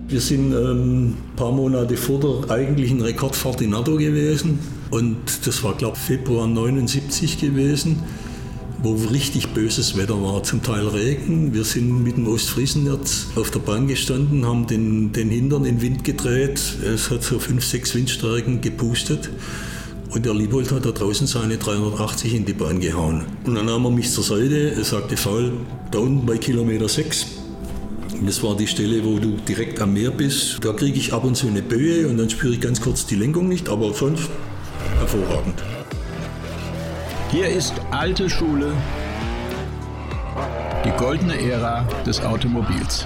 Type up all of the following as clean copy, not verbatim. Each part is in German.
Wir sind ein paar Monate vor der eigentlichen Rekordfahrt in Naddo gewesen und das war, glaube ich, Februar 79 gewesen, wo richtig böses Wetter war, zum Teil Regen. Wir sind mit dem Ostfriesennerz auf der Bahn gestanden, haben den Hintern in den Wind gedreht. Es hat so 5, 6 Windstärken gepustet. Und der Liebold hat da draußen seine 380 in die Bahn gehauen. Und dann nahm er mich zur Seite, er sagte, Faul, da unten bei Kilometer 6, das war die Stelle, wo du direkt am Meer bist, da kriege ich ab und zu eine Böe und dann spüre ich ganz kurz die Lenkung nicht, aber sonst hervorragend. Hier ist alte Schule, die goldene Ära des Automobils.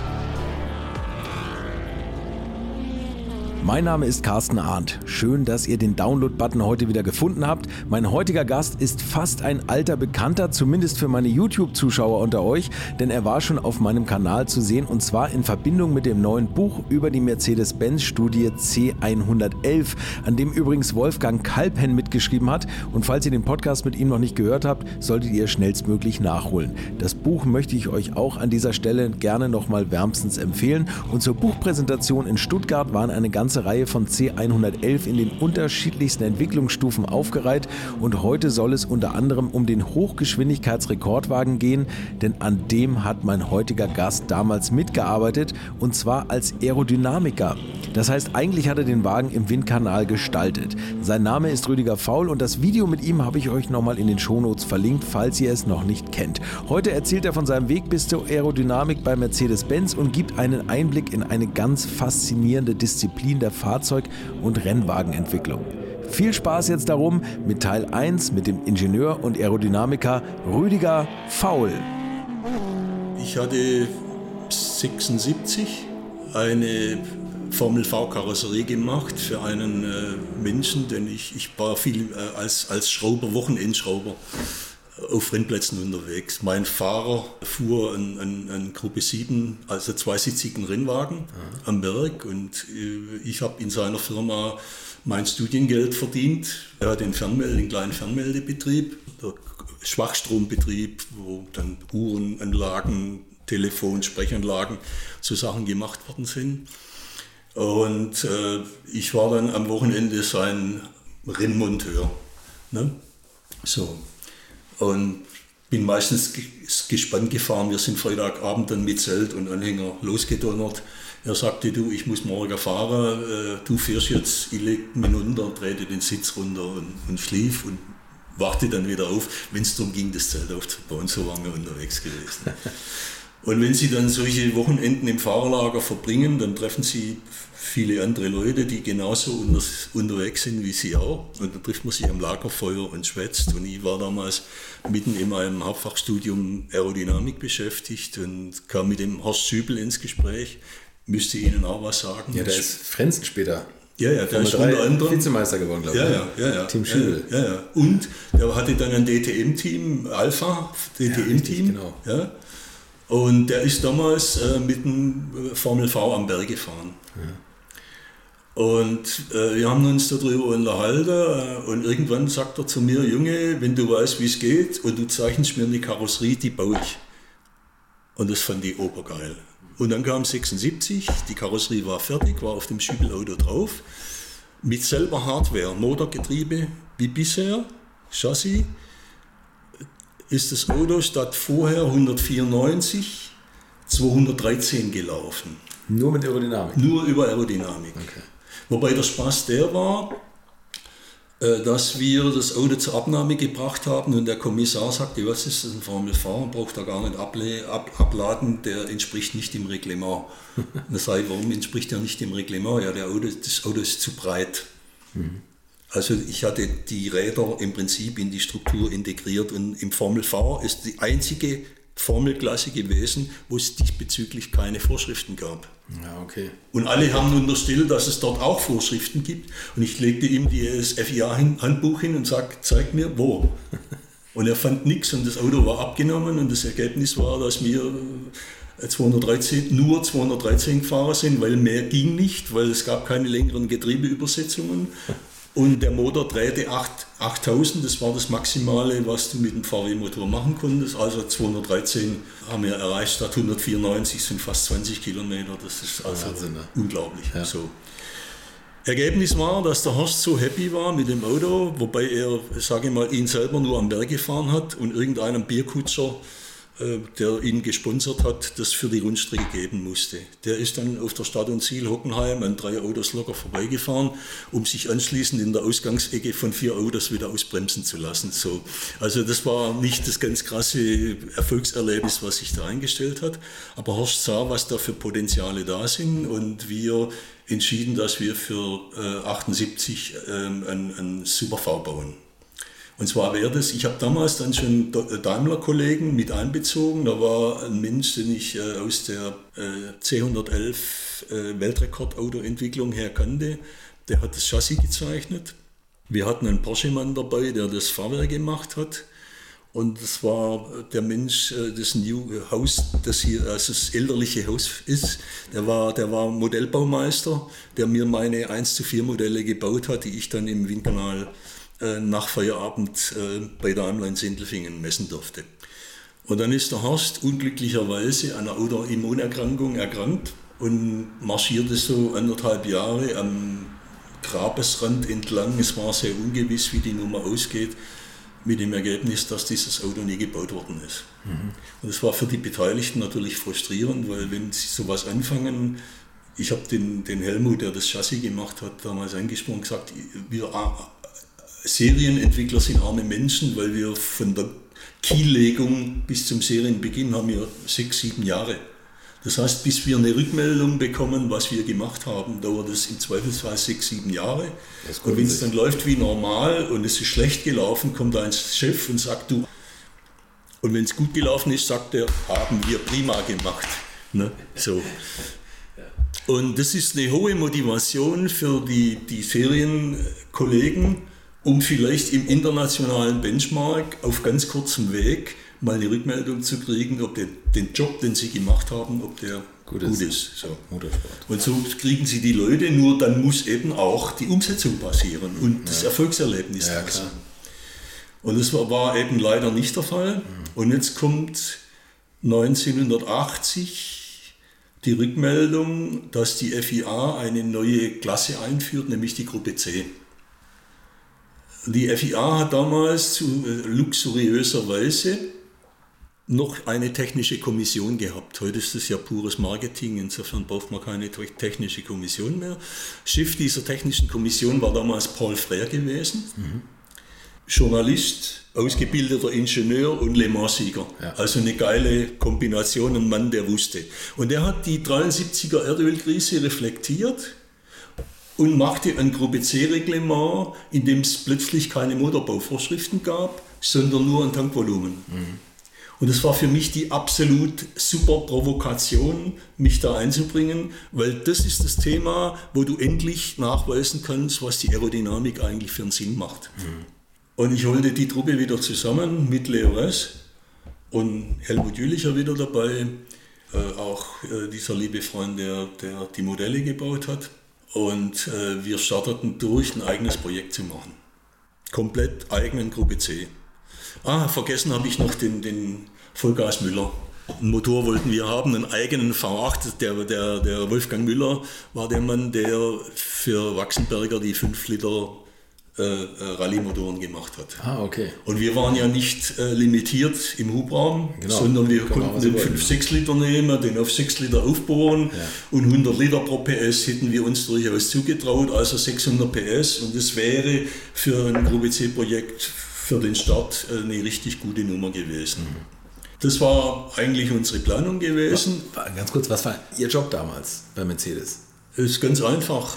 Mein Name ist Carsten Arndt. Schön, dass ihr den Download-Button heute wieder gefunden habt. Mein heutiger Gast ist fast ein alter Bekannter, zumindest für meine YouTube-Zuschauer unter euch, denn er war schon auf meinem Kanal zu sehen und zwar in Verbindung mit dem neuen Buch über die Mercedes-Benz-Studie C111, an dem übrigens Wolfgang Kalpen mitgeschrieben hat. Und falls ihr den Podcast mit ihm noch nicht gehört habt, solltet ihr schnellstmöglich nachholen. Das Buch möchte ich euch auch an dieser Stelle gerne nochmal wärmstens empfehlen. Und zur Buchpräsentation in Stuttgart waren eine ganze Reihe von C111 in den unterschiedlichsten Entwicklungsstufen aufgereiht und heute soll es unter anderem um den Hochgeschwindigkeitsrekordwagen gehen, denn an dem hat mein heutiger Gast damals mitgearbeitet und zwar als Aerodynamiker. Das heißt, eigentlich hat er den Wagen im Windkanal gestaltet. Sein Name ist Rüdiger Faul und das Video mit ihm habe ich euch nochmal in den Shownotes verlinkt, falls ihr es noch nicht kennt. Heute erzählt er von seinem Weg bis zur Aerodynamik bei Mercedes-Benz und gibt einen Einblick in eine ganz faszinierende Disziplin der Fahrzeug- und Rennwagenentwicklung. Viel Spaß jetzt darum mit Teil 1 mit dem Ingenieur und Aerodynamiker Rüdiger Faul. Ich hatte 76 eine Formel-V-Karosserie gemacht für einen Menschen, denn ich war viel als Schrauber, Wochenendschrauber auf Rennplätzen unterwegs. Mein Fahrer fuhr ein Gruppe 7, also zweisitzigen Rennwagen am Berg und ich habe in seiner Firma mein Studiengeld verdient. Er hat den kleinen Fernmeldebetrieb, der Schwachstrombetrieb, wo dann Uhrenanlagen, Telefon, Sprechanlagen, so Sachen gemacht worden sind. Und ich war dann am Wochenende sein Rennmonteur. Ne? So. Und bin meistens gespannt gefahren. Wir sind Freitagabend dann mit Zelt und Anhänger losgedonnert. Er sagte, du, ich muss morgen fahren, du fährst jetzt, ich leg mich runter, drehte den Sitz runter und schlief und wachte dann wieder auf, wenn es darum ging, das Zelt aufzubauen. So waren wir unterwegs gewesen. Und wenn Sie dann solche Wochenenden im Fahrerlager verbringen, dann treffen Sie viele andere Leute, die genauso unterwegs sind wie Sie auch. Und dann trifft man sich am Lagerfeuer und schwätzt. Und ich war damals mitten in meinem Hauptfachstudium Aerodynamik beschäftigt und kam mit dem Horst Schübel ins Gespräch. Müsste Ihnen auch was sagen. Ja, der ist Frenzen später. Ja, der ist unter anderem Vizemeister geworden, glaube ich. Ja. Team Schübel. Ja. Und der hatte dann ein DTM-Team, Alpha, DTM-Team. Ja, genau. Ja. Und der ist damals mit dem Formel V am Berg gefahren. Ja. Und wir haben uns darüber unterhalten und irgendwann sagt er zu mir, Junge, wenn du weißt, wie es geht und du zeichnest mir eine Karosserie, die baue ich. Und das fand ich obergeil. Und dann kam 76, die Karosserie war fertig, war auf dem Schübelauto drauf, mit selber Hardware, Motorgetriebe wie bisher, Chassis. Ist das Auto statt vorher 194, 213 gelaufen. Nur mit Aerodynamik? Nur über Aerodynamik. Okay. Wobei der Spaß der war, dass wir das Auto zur Abnahme gebracht haben und der Kommissar sagte, was ist das, ein Formel V, braucht er gar nicht abladen, der entspricht nicht dem Reglement. Da sage ich, warum entspricht er nicht dem Reglement? Ja, das Auto ist zu breit. Also ich hatte die Räder im Prinzip in die Struktur integriert und im Formel V ist die einzige Formelklasse gewesen, wo es diesbezüglich keine Vorschriften gab. Ja, okay. Und alle haben unterstellt, dass es dort auch Vorschriften gibt. Und ich legte ihm das FIA-Handbuch hin und sagte, zeig mir wo. Und er fand nichts und das Auto war abgenommen und das Ergebnis war, dass wir nur 213 gefahren sind, weil mehr ging nicht, weil es gab keine längeren Getriebeübersetzungen. Und der Motor drehte 8000, das war das Maximale, was du mit dem VW-Motor machen konntest. Also 213 haben wir erreicht, statt 194 sind fast 20 Kilometer. Das ist also Wahnsinn, ne? Unglaublich. Ja. So. Ergebnis war, dass der Horst so happy war mit dem Auto, wobei er, sage ich mal, ihn selber nur am Berg gefahren hat und irgendeinem Bierkutscher, der ihn gesponsert hat, das für die Rundstrecke geben musste. Der ist dann auf der Stadt- und Ziel Hockenheim an 3 Autos locker vorbeigefahren, um sich anschließend in der Ausgangsecke von 4 Autos wieder ausbremsen zu lassen. So. Also das war nicht das ganz krasse Erfolgserlebnis, was sich da eingestellt hat, aber Horst sah, was da für Potenziale da sind und wir entschieden, dass wir für 78 ein Super V bauen. Und zwar wäre das, ich habe damals dann schon Daimler-Kollegen mit einbezogen, da war ein Mensch, den ich aus der C111 Weltrekordautoentwicklung her kannte, der hat das Chassis gezeichnet. Wir hatten einen Porsche-Mann dabei, der das Fahrwerk gemacht hat. Und das war der Mensch, das New Haus, das hier also das elterliche Haus ist. Der war Modellbaumeister, der mir meine 1:4 Modelle gebaut hat, die ich dann im Windkanal nach Feierabend bei Daimler in Sindelfingen messen durfte. Und dann ist der Horst unglücklicherweise an einer Autoimmunerkrankung erkrankt und marschierte so 1,5 Jahre am Grabesrand entlang. Es war sehr ungewiss, wie die Nummer ausgeht, mit dem Ergebnis, dass dieses Auto nie gebaut worden ist. Und es war für die Beteiligten natürlich frustrierend, weil wenn sie sowas anfangen, ich habe den Helmut, der das Chassis gemacht hat, damals angesprochen und gesagt, wir Serienentwickler sind arme Menschen, weil wir von der Kiellegung bis zum Serienbeginn haben wir 6, 7 Jahre. Das heißt, bis wir eine Rückmeldung bekommen, was wir gemacht haben, dauert es im Zweifelsfall 6, 7 Jahre. Und wenn es dann läuft wie normal und es ist schlecht gelaufen, kommt ein Chef und sagt, du. Und wenn es gut gelaufen ist, sagt er, haben wir prima gemacht. Ne? So. Und das ist eine hohe Motivation für die Serienkollegen, um vielleicht im internationalen Benchmark auf ganz kurzem Weg mal eine Rückmeldung zu kriegen, ob den Job, den sie gemacht haben, ob der gut ist. So. Und so kriegen sie die Leute, nur dann muss eben auch die Umsetzung passieren und das Erfolgserlebnis passieren. Und das war eben leider nicht der Fall. Und jetzt kommt 1980 die Rückmeldung, dass die FIA eine neue Klasse einführt, nämlich die Gruppe C. Die FIA hat damals zu luxuriöser Weise noch eine technische Kommission gehabt. Heute ist das ja pures Marketing, insofern braucht man keine technische Kommission mehr. Chef dieser technischen Kommission war damals Paul Frère gewesen, Journalist, ausgebildeter Ingenieur und Le Mans-Sieger. Ja. Also eine geile Kombination, ein Mann, der wusste. Und der hat die 73er Erdölkrise reflektiert und machte ein Gruppe C-Reglement, in dem es plötzlich keine Motorbauvorschriften gab, sondern nur ein Tankvolumen. Und das war für mich die absolut super Provokation, mich da einzubringen, weil das ist das Thema, wo du endlich nachweisen kannst, was die Aerodynamik eigentlich für einen Sinn macht. Und ich holte die Truppe wieder zusammen mit Leo Ress und Helmut Jülicher wieder dabei, auch dieser liebe Freund, der die Modelle gebaut hat. Und wir starteten durch, ein eigenes Projekt zu machen. Komplett eigenen Gruppe C. Vergessen habe ich noch den Vollgas Müller. Einen Motor wollten wir haben, einen eigenen V8. Der Wolfgang Müller war der Mann, der für Wachsenberger die 5 Liter Rallye-Motoren gemacht hat. Okay. Und wir waren ja nicht limitiert im Hubraum, sondern wir konnten den 5-6 Liter nehmen, den auf 6 Liter aufbohren und 100 Liter pro PS hätten wir uns durchaus zugetraut, also 600 PS. Und das wäre für ein Gruppe C-Projekt für den Start eine richtig gute Nummer gewesen. Das war eigentlich unsere Planung gewesen. Ganz kurz, was war Ihr Job damals bei Mercedes? Es ist ganz einfach.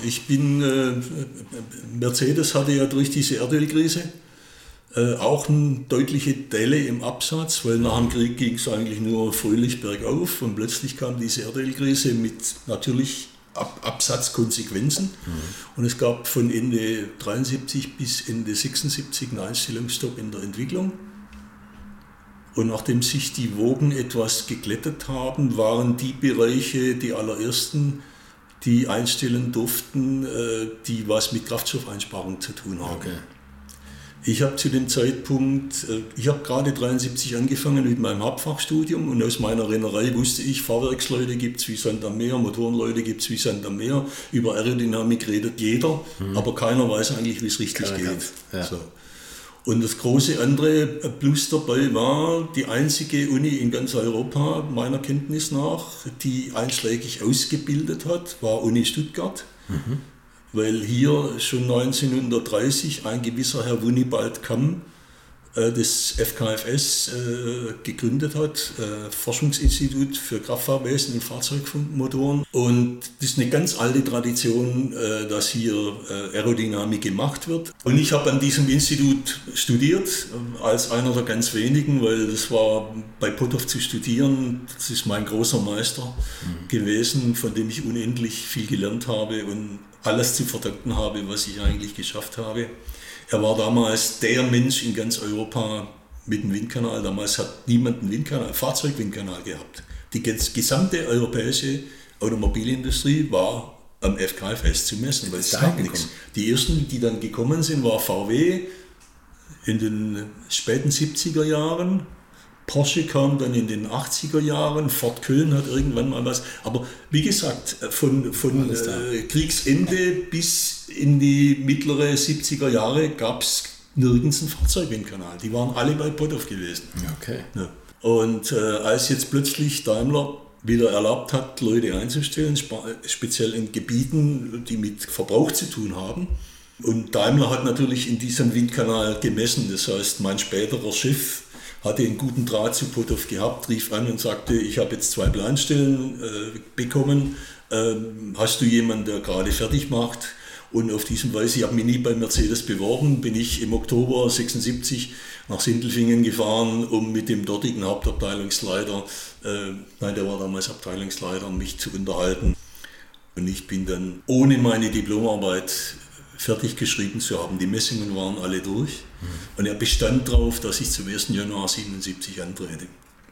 Mercedes hatte ja durch diese Erdölkrise auch eine deutliche Delle im Absatz, weil nach dem Krieg ging es eigentlich nur fröhlich bergauf und plötzlich kam diese Erdölkrise mit natürlich Absatzkonsequenzen. Und es gab von Ende 73 bis Ende 76 einen Einstellungsstopp in der Entwicklung. Und nachdem sich die Wogen etwas geglättet haben, waren die Bereiche die allerersten, die einstellen durften, die was mit Kraftstoffeinsparung zu tun haben. Okay. Ich habe zu dem Zeitpunkt, ich habe gerade 1973 angefangen mit meinem Hauptfachstudium und aus meiner Rennerei wusste ich, Fahrwerksleute gibt es wie Sand am Meer, Motorenleute gibt es wie Sand am Meer, über Aerodynamik redet jeder, aber keiner weiß eigentlich, wie es richtig geht. Ja. So. Und das große andere Plus dabei war, die einzige Uni in ganz Europa, meiner Kenntnis nach, die einschlägig ausgebildet hat, war Uni Stuttgart. Weil hier schon 1930 ein gewisser Herr Wunibald Kamm das FKFS gegründet hat, Forschungsinstitut für Kraftfahrwesen und Fahrzeugmotoren. Und das ist eine ganz alte Tradition, dass hier Aerodynamik gemacht wird. Und ich habe an diesem Institut studiert, als einer der ganz wenigen, weil das war bei Potthoff zu studieren, das ist mein großer Meister gewesen, von dem ich unendlich viel gelernt habe und alles zu verdanken habe, was ich eigentlich geschafft habe. Er war damals der Mensch in ganz Europa mit dem Windkanal. Damals hat niemand einen Windkanal, Fahrzeugwindkanal gehabt. Die gesamte europäische Automobilindustrie war am FKFS zu messen, weil es gab nichts. Die ersten, die dann gekommen sind, war VW in den späten 70er Jahren. Porsche kam dann in den 80er Jahren, Ford Köln hat irgendwann mal was. Aber wie gesagt, von Kriegsende bis in die mittlere 70er Jahre gab es nirgends einen Fahrzeugwindkanal. Die waren alle bei Potthoff gewesen. Okay. Ja. Und als jetzt plötzlich Daimler wieder erlaubt hat, Leute einzustellen, speziell in Gebieten, die mit Verbrauch zu tun haben. Und Daimler hat natürlich in diesem Windkanal gemessen. Das heißt, mein späterer Chef hatte einen guten Draht zu Potthoff gehabt, rief an und sagte, ich habe jetzt 2 Planstellen bekommen, hast du jemanden, der gerade fertig macht? Und auf diesem Weise, ich habe mich nie bei Mercedes beworben, bin ich im Oktober 76 nach Sindelfingen gefahren, um mit dem dortigen Hauptabteilungsleiter, der war damals Abteilungsleiter, mich zu unterhalten. Und ich bin dann ohne meine Diplomarbeit fertig geschrieben zu haben. Die Messungen waren alle durch und er bestand darauf, dass ich zum 1. Januar 77 antrete.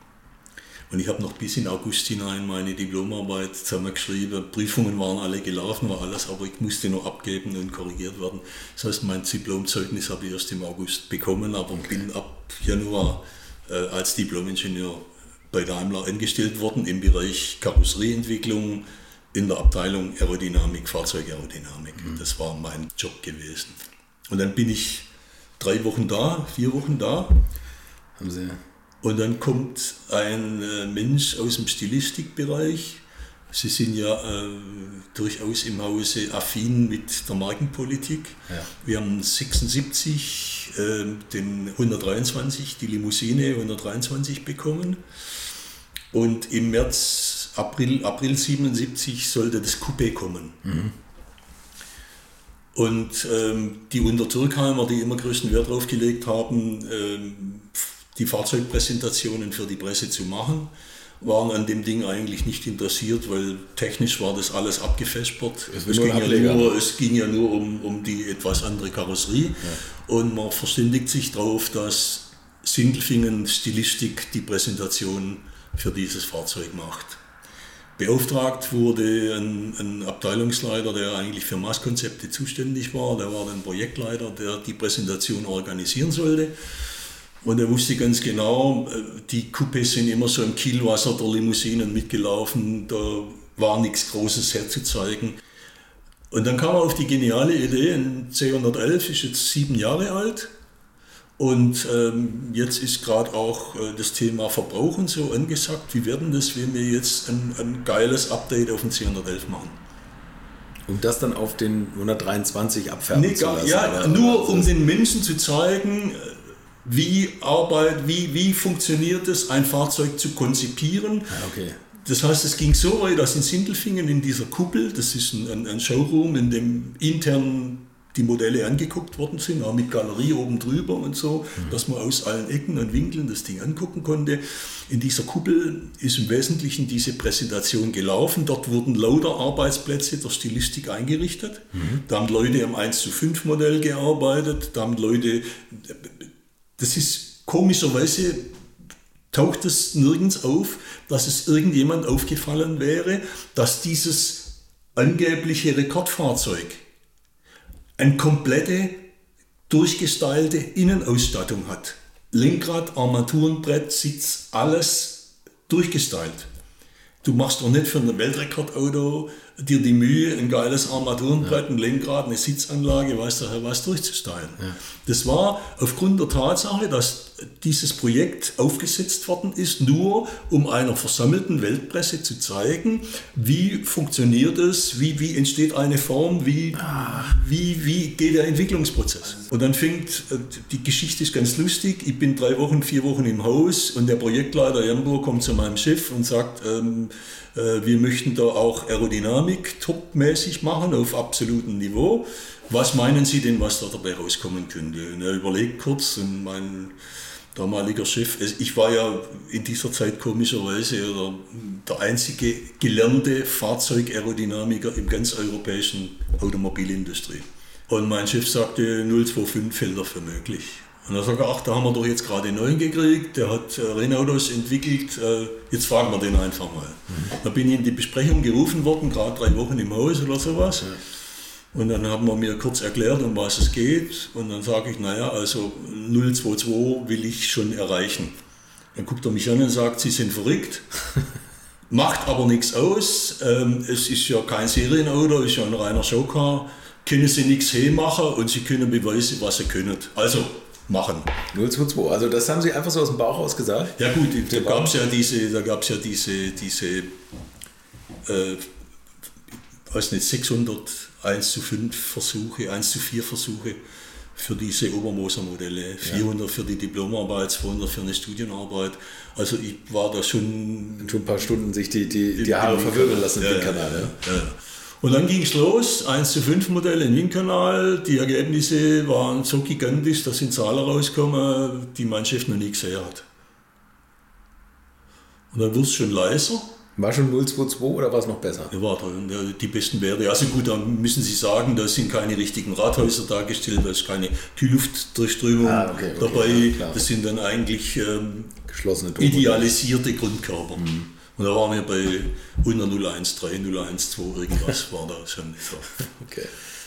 Und ich habe noch bis in August hinein meine Diplomarbeit zusammengeschrieben. Prüfungen waren alle gelaufen, war alles, aber ich musste noch abgeben und korrigiert werden. Das heißt, mein Diplomzeugnis habe ich erst im August bekommen, aber bin ab Januar als Diplomingenieur bei Daimler angestellt worden im Bereich Karosserieentwicklung, in der Abteilung Aerodynamik, Fahrzeugaerodynamik. Das war mein Job gewesen. Und dann bin ich 4 Wochen da. Haben Sie? Und dann kommt ein Mensch aus dem Stilistikbereich. Sie sind ja durchaus im Hause affin mit der Markenpolitik. Ja. Wir haben 76 den 123, die Limousine 123 bekommen. Und im April 77 sollte das Coupé kommen. Und die Untertürkheimer, die immer größten Wert darauf gelegt haben, die Fahrzeugpräsentationen für die Presse zu machen, waren an dem Ding eigentlich nicht interessiert, weil technisch war das alles abgefespert. Es ging ja nur um die etwas andere Karosserie. Ja. Und man verständigt sich darauf, dass Sindelfingen Stilistik die Präsentation für dieses Fahrzeug macht. Beauftragt wurde ein Abteilungsleiter, der eigentlich für Maßkonzepte zuständig war. Der war dann Projektleiter, der die Präsentation organisieren sollte. Und er wusste ganz genau, die Coupés sind immer so im Kielwasser der Limousinen mitgelaufen, da war nichts Großes herzuzeigen. Und dann kam er auf die geniale Idee, ein C111 ist jetzt 7 Jahre alt. Und jetzt ist gerade auch das Thema Verbrauch und so angesagt. Wie werden das, wenn wir jetzt ein geiles Update auf den C111 machen? Um das dann auf den 123 abfärben zu lassen? Ja, nur um den Menschen zu zeigen, wie funktioniert es, ein Fahrzeug zu konzipieren. Okay. Das heißt, es ging so weit, dass in Sindelfingen in dieser Kuppel, das ist ein Showroom, in dem intern die Modelle angeguckt worden sind, auch mit Galerie oben drüber und so, dass man aus allen Ecken und Winkeln das Ding angucken konnte. In dieser Kuppel ist im Wesentlichen diese Präsentation gelaufen. Dort wurden lauter Arbeitsplätze der Stilistik eingerichtet. Da haben Leute am 1:5 Modell gearbeitet, da haben Leute, das ist komischerweise, taucht es nirgends auf, dass es irgendjemand aufgefallen wäre, dass dieses angebliche Rekordfahrzeug eine komplette, durchgestylte Innenausstattung hat. Lenkrad, Armaturenbrett, Sitz, alles durchgestylt. Du machst doch nicht für ein Weltrekordauto dir die Mühe, ein geiles Armaturenbrett, ein Lenkrad, eine Sitzanlage, weiß der Herr was, durchzustylen. Ja. Das war aufgrund der Tatsache, dass dieses Projekt aufgesetzt worden ist, nur um einer versammelten Weltpresse zu zeigen, wie funktioniert es, wie entsteht eine Form, wie geht der Entwicklungsprozess. Und dann fängt, die Geschichte ist ganz lustig, ich bin 4 Wochen im Haus und der Projektleiter Jambo kommt zu meinem Chef und sagt, wir möchten da auch Aerodynamik topmäßig machen, auf absolutem Niveau. Was meinen Sie denn, was da dabei rauskommen könnte? Und er überlegt kurz und mein damaliger Chef, ich war ja in dieser Zeit komischerweise der einzige gelernte Fahrzeugaerodynamiker im ganz europäischen Automobilindustrie. Und mein Chef sagte, 025 hält er für möglich. Und er sagte, ach, da haben wir doch jetzt gerade einen neuen gekriegt, der hat Rennautos entwickelt, jetzt fragen wir den einfach mal. Da bin ich in die Besprechung gerufen worden, gerade 3 Wochen im Haus oder sowas. Ja. Und dann haben wir mir kurz erklärt, um was es geht. Und dann sage ich, naja, also 022 will ich schon erreichen. Dann guckt er mich an und sagt, Sie sind verrückt, macht aber nichts aus. Es ist ja kein Serienauto, es ist ja ein reiner Showcar. Können Sie nichts machen und Sie können beweisen, was Sie können. Also machen. 022, also das haben Sie einfach so aus dem Bauch raus gesagt? Ja gut, da gab es ja diese 600 1:5 Versuche, 1:4 Versuche für diese Obermoser-Modelle, 400 für die Diplomarbeit, 200 für eine Studienarbeit. Also ich war da schon ein paar Stunden sich die Haare verwirbeln lassen im Windkanal. Ja. Und dann ging es los, 1:5 Modelle im Windkanal. Die Ergebnisse waren so gigantisch, dass sind Zahlen rausgekommen, die mein Chef noch nie gesehen hat. Und dann wurde es schon leiser. War schon 022 oder war es noch besser? Ja, war die besten Werte. Also gut, da müssen Sie sagen, da sind keine richtigen Rathäuser dargestellt, da ist keine Kühlluftdurchströmung dabei. Ja, das sind dann eigentlich geschlossene idealisierte Grundkörper. Mhm. Und da waren wir bei 013, 012, irgendwas war da schon. So. Okay.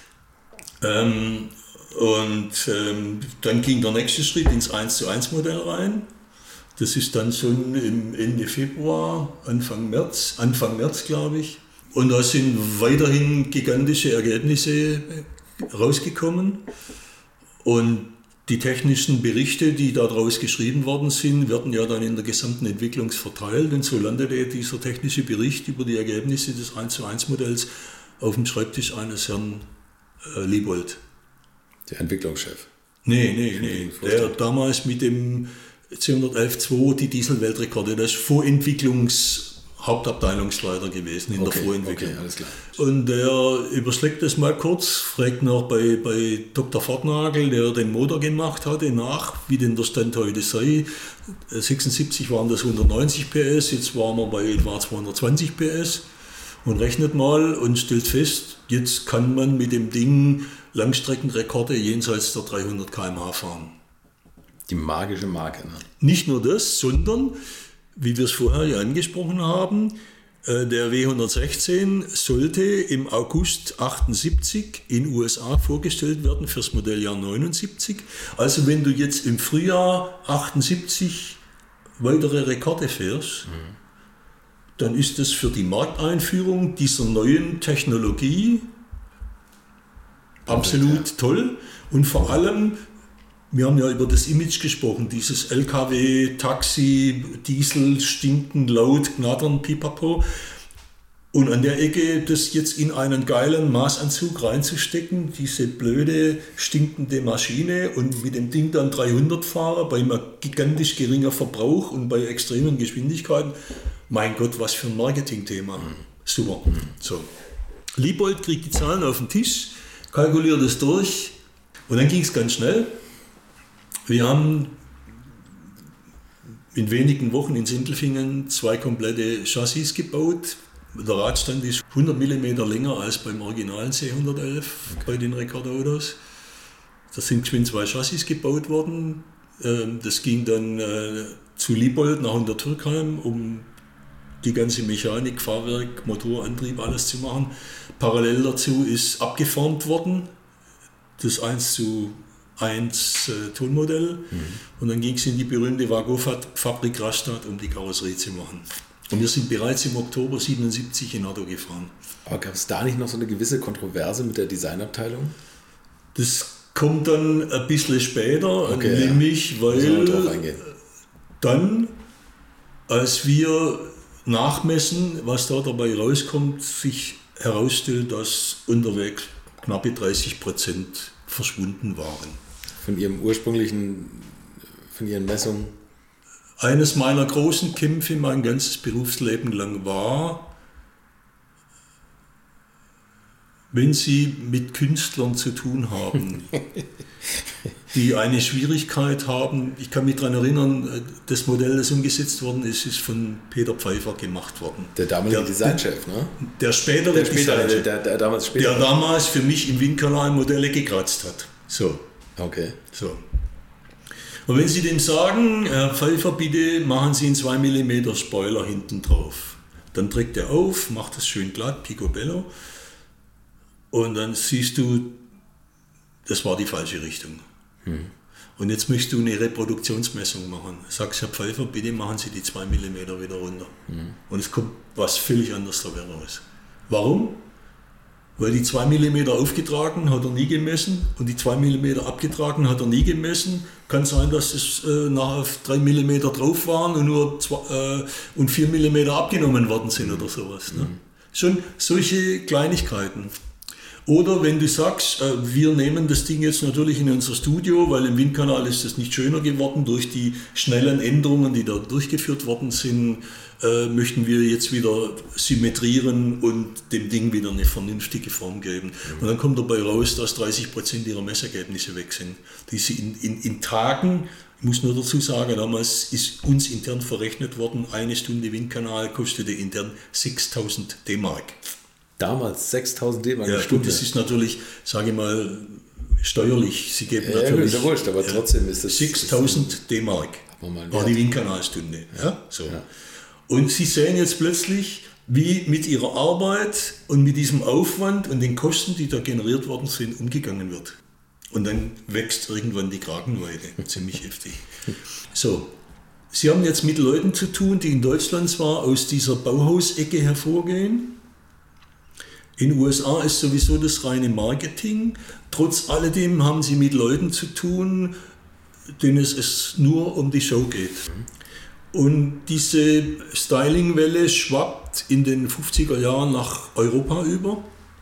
Dann ging der nächste Schritt ins 1:1 Modell rein. Das ist dann schon im Ende Februar, Anfang März, glaube ich. Und da sind weiterhin gigantische Ergebnisse rausgekommen. Und die technischen Berichte, die daraus geschrieben worden sind, werden ja dann in der gesamten Entwicklung verteilt. Und so landete dieser technische Bericht über die Ergebnisse des 1:1 Modells auf dem Schreibtisch eines Herrn Liebold. Der Entwicklungschef? Nee. Der damals mit dem C111-2 die Dieselweltrekorde, das ist Vorentwicklungshauptabteilungsleiter gewesen in der Vorentwicklung. Okay, alles klar. Und der überschlägt das mal kurz, fragt noch bei Dr. Fortnagel, der den Motor gemacht hatte, nach, wie denn der Stand heute sei. 76 waren das 190 PS, jetzt waren wir bei etwa 220 PS und rechnet mal und stellt fest, jetzt kann man mit dem Ding Langstreckenrekorde jenseits der 300 km/h fahren. Die magische Marke. Ne? Nicht nur das, sondern, wie wir es vorher ja angesprochen haben, der W116 sollte im August 78 in USA vorgestellt werden fürs Modelljahr 79. Also wenn du jetzt im Frühjahr 78 weitere Rekorde fährst, dann ist das für die Markteinführung dieser neuen Technologie absolut toll. Und vor allem, wir haben ja über das Image gesprochen, dieses LKW, Taxi, Diesel, stinken, laut, knattern, pipapo. Und an der Ecke das jetzt in einen geilen Maßanzug reinzustecken, diese blöde, stinkende Maschine und mit dem Ding dann 300 fahren, bei einem gigantisch geringer Verbrauch und bei extremen Geschwindigkeiten. Mein Gott, was für ein Marketingthema. Super. So. Liebold kriegt die Zahlen auf den Tisch, kalkuliert es durch und dann ging es ganz schnell. Wir haben in wenigen Wochen in Sindelfingen 2 komplette Chassis gebaut. Der Radstand ist 100 mm länger als beim originalen C111 bei den Rekordautos. Da sind geschwind 2 Chassis gebaut worden. Das ging dann zu Liebold nach Untertürkheim, um die ganze Mechanik, Fahrwerk, Motor, Antrieb, alles zu machen. Parallel dazu ist abgeformt worden, das 1:1 Tonmodell. Und dann ging es in die berühmte Waggonfabrik Rastatt, um die Karosserie zu machen. Und wir sind bereits im Oktober 1977 in Otto gefahren. Aber gab es da nicht noch so eine gewisse Kontroverse mit der Designabteilung? Das kommt dann ein bisschen später, nämlich weil dann, als wir nachmessen, was da dabei rauskommt, sich herausstellt, dass unterwegs knappe 30% verschwunden waren. Von Ihren Messungen? Eines meiner großen Kämpfe mein ganzes Berufsleben lang war, wenn Sie mit Künstlern zu tun haben, die eine Schwierigkeit haben. Ich kann mich daran erinnern, das Modell, das umgesetzt worden ist, ist von Peter Pfeiffer gemacht worden. Der damalige Designchef, ne? Der spätere Designchef, der damals für mich im Windkanal Modelle gekratzt hat. So. Okay. So. Und wenn Sie dem sagen, Herr Pfeiffer, bitte machen Sie einen 2 mm Spoiler hinten drauf, dann trägt er auf, macht das schön glatt, picobello, und dann siehst du, das war die falsche Richtung. Und jetzt möchtest du eine Reproduktionsmessung machen. Sagst, Herr Pfeiffer, bitte machen Sie die 2 mm wieder runter. Und es kommt was völlig anderes dabei raus. Warum? Weil die 2 mm aufgetragen hat er nie gemessen und die 2 mm abgetragen hat er nie gemessen. Kann sein, dass es nachher auf 3 mm drauf waren und nur 4 mm abgenommen worden sind oder sowas. Ne? Schon solche Kleinigkeiten. Oder wenn du sagst, wir nehmen das Ding jetzt natürlich in unser Studio, weil im Windkanal ist es nicht schöner geworden durch die schnellen Änderungen, die da durchgeführt worden sind, möchten wir jetzt wieder symmetrieren und dem Ding wieder eine vernünftige Form geben. Und dann kommt dabei raus, dass 30% ihrer Messergebnisse weg sind. Die sie in Tagen, ich muss nur dazu sagen, damals ist uns intern verrechnet worden, eine Stunde Windkanal kostete intern 6.000 D-Mark. Damals 6.000 D-Mark eine Stunde. Das ist natürlich, sage ich mal, steuerlich. Sie geben natürlich. Ja, wurscht, aber trotzdem ist das 6.000 D-Mark war die Windkanalstunde. Ja? So. Ja. Und Sie sehen jetzt plötzlich, wie mit Ihrer Arbeit und mit diesem Aufwand und den Kosten, die da generiert worden sind, umgegangen wird. Und dann wächst irgendwann die Kragenweite. Ziemlich heftig. So. Sie haben jetzt mit Leuten zu tun, die in Deutschland zwar aus dieser Bauhausecke hervorgehen. In den USA ist sowieso das reine Marketing. Trotz alledem haben Sie mit Leuten zu tun, denen es nur um die Show geht. Und diese Stylingwelle schwappt in den 50er Jahren nach Europa über.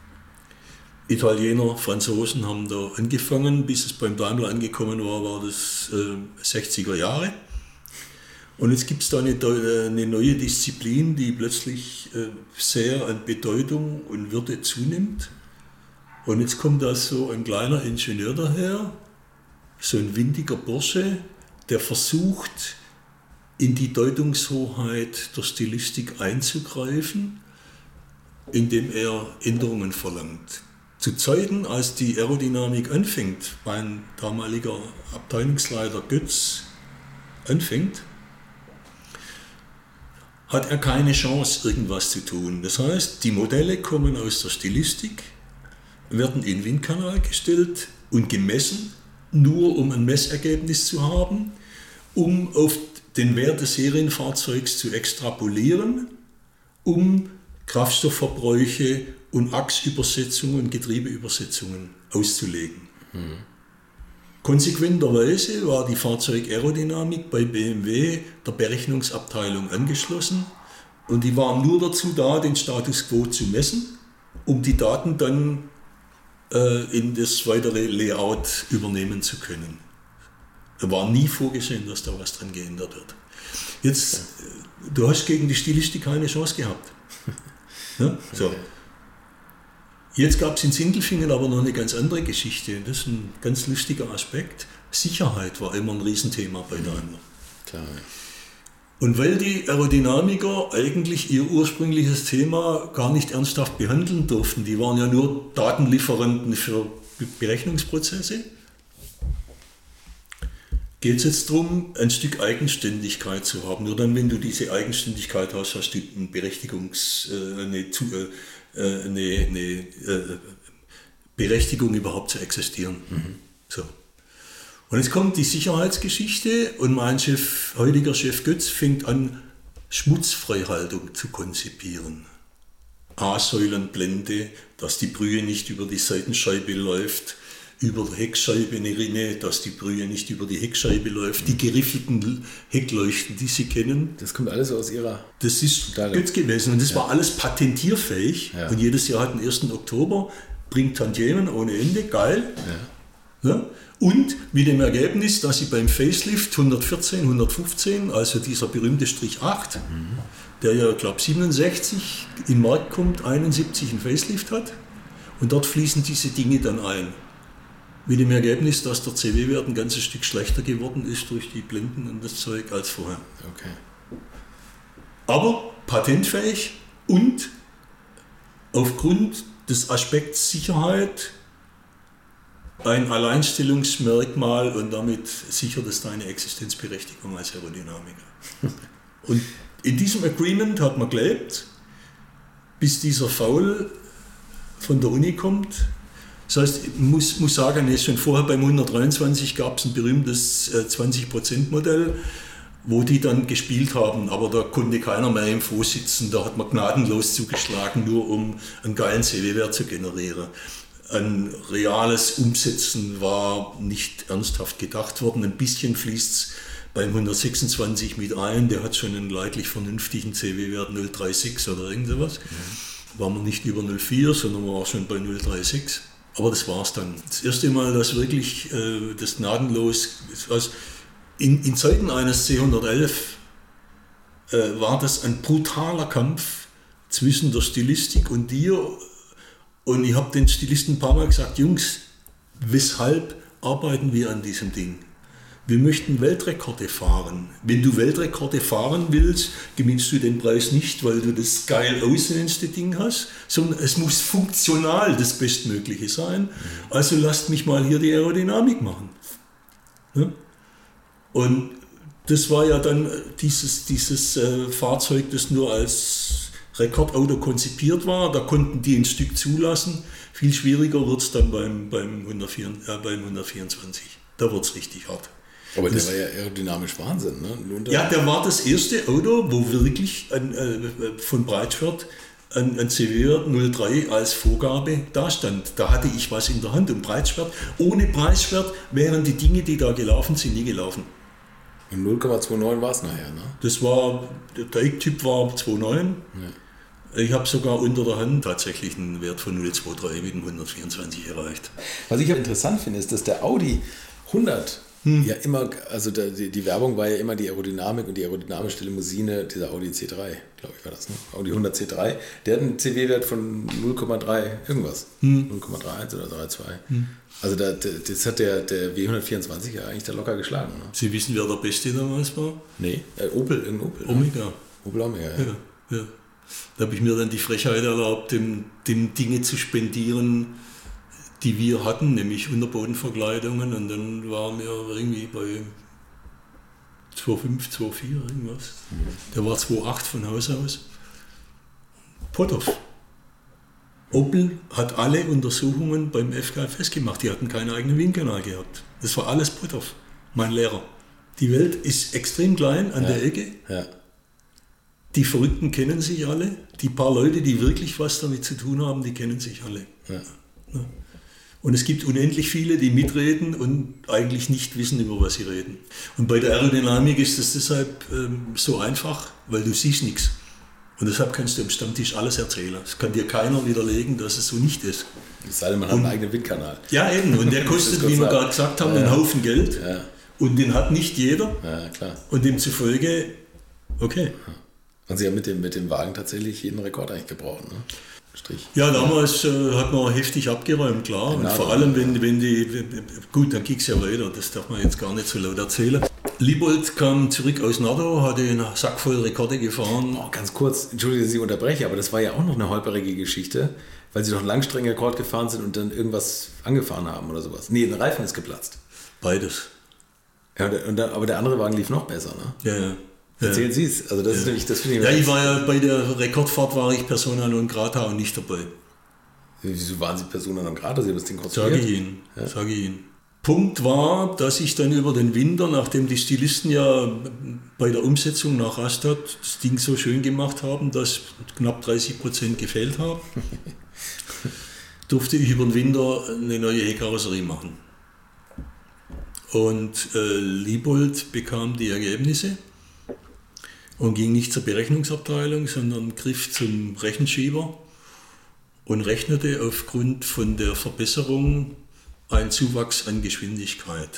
Italiener, Franzosen haben da angefangen. Bis es beim Daimler angekommen war, war das 60er Jahre. Und jetzt gibt es da eine neue Disziplin, die plötzlich sehr an Bedeutung und Würde zunimmt. Und jetzt kommt da so ein kleiner Ingenieur daher, so ein windiger Bursche, der versucht, in die Deutungshoheit der Stilistik einzugreifen, indem er Änderungen verlangt. Zu Zeiten, als die Aerodynamik anfängt, mein damaliger Abteilungsleiter Götz anfängt, hat er keine Chance, irgendwas zu tun. Das heißt, die Modelle kommen aus der Stilistik, werden in den Windkanal gestellt und gemessen, nur um ein Messergebnis zu haben, um auf den Wert des Serienfahrzeugs zu extrapolieren, um Kraftstoffverbräuche und Achsübersetzungen und Getriebeübersetzungen auszulegen. Konsequenterweise war die Fahrzeugaerodynamik bei BMW der Berechnungsabteilung angeschlossen und die waren nur dazu da, den Status quo zu messen, um die Daten dann in das weitere Layout übernehmen zu können. Da war nie vorgesehen, dass da was dran geändert wird. Jetzt, du hast gegen die Stilistik keine Chance gehabt. Ja? So. Jetzt gab es in Sindelfingen aber noch eine ganz andere Geschichte. Das ist ein ganz lustiger Aspekt. Sicherheit war immer ein Riesenthema bei Daimler. Klar. Und weil die Aerodynamiker eigentlich ihr ursprüngliches Thema gar nicht ernsthaft behandeln durften, die waren ja nur Datenlieferanten für Berechnungsprozesse, geht es jetzt darum, ein Stück Eigenständigkeit zu haben. Nur dann, wenn du diese Eigenständigkeit hast, hast du eine Berechtigung überhaupt zu existieren. So. Und jetzt kommt die Sicherheitsgeschichte und mein heutiger Chef Götz fängt an, Schmutzfreihaltung zu konzipieren. A-Säulenblende, dass die Brühe nicht über die Seitenscheibe läuft, über der Heckscheibe eine Rinne, dass die Brühe nicht über die Heckscheibe läuft, die geriffelten Heckleuchten, die Sie kennen. Das kommt alles aus Ihrer... Das ist Götz gewesen und das war alles patentierfähig und jedes Jahr hat den 1. Oktober, bringt Tantiemen ohne Ende, geil. Ja? Und mit dem Ergebnis, dass Sie beim Facelift 114, 115, also dieser berühmte Strich 8, der ja, glaube ich, 67 in den Markt kommt, 71 einen Facelift hat und dort fließen diese Dinge dann ein. Mit dem Ergebnis, dass der CW-Wert ein ganzes Stück schlechter geworden ist durch die Blenden und das Zeug als vorher. Okay. Aber patentfähig und aufgrund des Aspekts Sicherheit ein Alleinstellungsmerkmal und damit sichert es deine Existenzberechtigung als Aerodynamiker. Und in diesem Agreement hat man gelebt, bis dieser Foul von der Uni kommt. Das heißt, ich muss sagen, schon vorher beim 123 gab es ein berühmtes 20%-Modell, wo die dann gespielt haben, aber da konnte keiner mehr im Fonds sitzen, da hat man gnadenlos zugeschlagen, nur um einen geilen CW-Wert zu generieren. Ein reales Umsetzen war nicht ernsthaft gedacht worden, ein bisschen fließt es beim 126 mit ein, der hat schon einen leidlich vernünftigen CW-Wert 0,36 oder irgend sowas. War man nicht über 0,4, sondern war schon bei 0,36. Aber das war es dann. Das erste Mal, dass wirklich das gnadenlos, also in Zeiten eines C111 war das ein brutaler Kampf zwischen der Stilistik und dir. Und ich habe den Stilisten ein paar Mal gesagt, Jungs, weshalb arbeiten wir an diesem Ding? Wir möchten Weltrekorde fahren. Wenn du Weltrekorde fahren willst, gewinnst du den Preis nicht, weil du das geil aussehendste Ding hast, sondern es muss funktional das Bestmögliche sein. Also lasst mich mal hier die Aerodynamik machen. Ja? Und das war ja dann dieses Fahrzeug, das nur als Rekordauto konzipiert war. Da konnten die ein Stück zulassen. Viel schwieriger wird es dann beim 124. Da wird es richtig hart. Aber der war ja aerodynamisch Wahnsinn, ne? Ja, der war das erste Auto, wo wirklich von Breitschwert ein CW-Wert 0,3 als Vorgabe da stand. Da hatte ich was in der Hand. Und Breitschwert, ohne Breitschwert wären die Dinge, die da gelaufen sind, nie gelaufen. Und 0,29 war es nachher, ne? Das war, der Ecktyp war 2,9. Ja. Ich habe sogar unter der Hand tatsächlich einen Wert von 0,23 mit dem 124 erreicht. Was ich interessant finde, ist, dass der Audi 100 ja immer, also die Werbung war ja immer die Aerodynamik und die aerodynamische Limousine, dieser Audi C3, glaube ich war das, ne? Audi 100 C3, der hat einen CW-Wert von 0,3 irgendwas, 0,31 oder 3,2. Also das hat der W124 ja eigentlich da locker geschlagen. Ne? Sie wissen, wer der Beste damals war? Nee, Opel. Omega. Ne? Opel Omega, ja. Da habe ich mir dann die Frechheit erlaubt, dem Dinge zu spendieren, die wir hatten, nämlich Unterbodenverkleidungen, und dann waren wir irgendwie bei 2,5, 2,4 irgendwas. Der war 2,8 von Haus aus. Potthoff. Opel hat alle Untersuchungen beim FKFS gemacht, die hatten keinen eigenen Windkanal gehabt. Das war alles Potthoff, mein Lehrer. Die Welt ist extrem klein an der Ecke. Ja. Die Verrückten kennen sich alle. Die paar Leute, die wirklich was damit zu tun haben, die kennen sich alle. Ja. Ja. Und es gibt unendlich viele, die mitreden und eigentlich nicht wissen, über was sie reden. Und bei der Aerodynamik ist es deshalb so einfach, weil du siehst nichts. Und deshalb kannst du am Stammtisch alles erzählen. Es kann dir keiner widerlegen, dass es so nicht ist. Es sei denn, man hat einen eigenen Windkanal. Ja, eben. Und der kostet, wie wir gerade gesagt haben, einen Haufen Geld. Ja. Und den hat nicht jeder. Ja, klar. Und demzufolge, okay. Und Sie haben mit dem Wagen tatsächlich jeden Rekord eigentlich gebraucht, ne? Strich. Ja, damals hat man heftig abgeräumt, klar. Und vor allem, wenn die, gut, dann ging es ja weiter, das darf man jetzt gar nicht so laut erzählen. Liebold kam zurück aus Nardau, hatte einen Sack voll Rekorde gefahren. Oh, ganz kurz, entschuldige, dass ich unterbreche, aber das war ja auch noch eine holperige Geschichte, weil Sie doch einen Langstreckenrekord gefahren sind und dann irgendwas angefahren haben oder sowas. Nee, ein Reifen ist geplatzt. Beides. Ja, aber der andere Wagen lief noch besser, ne? Ja. Erzählen Sie es. Also das ist nämlich, das finde ich. Ja, ich war ja bei der Rekordfahrt war ich Persona non grata und nicht dabei. Wieso waren Sie Persona non grata? Sie haben das Ding konstruiert? Sage ich Ihnen. Punkt war, dass ich dann über den Winter, nachdem die Stilisten ja bei der Umsetzung nach Rastatt das Ding so schön gemacht haben, dass knapp 30% gefehlt haben, durfte ich über den Winter eine neue Heckkarosserie machen. Und Liebold bekam die Ergebnisse und ging nicht zur Berechnungsabteilung, sondern griff zum Rechenschieber und rechnete aufgrund von der Verbesserung einen Zuwachs an Geschwindigkeit.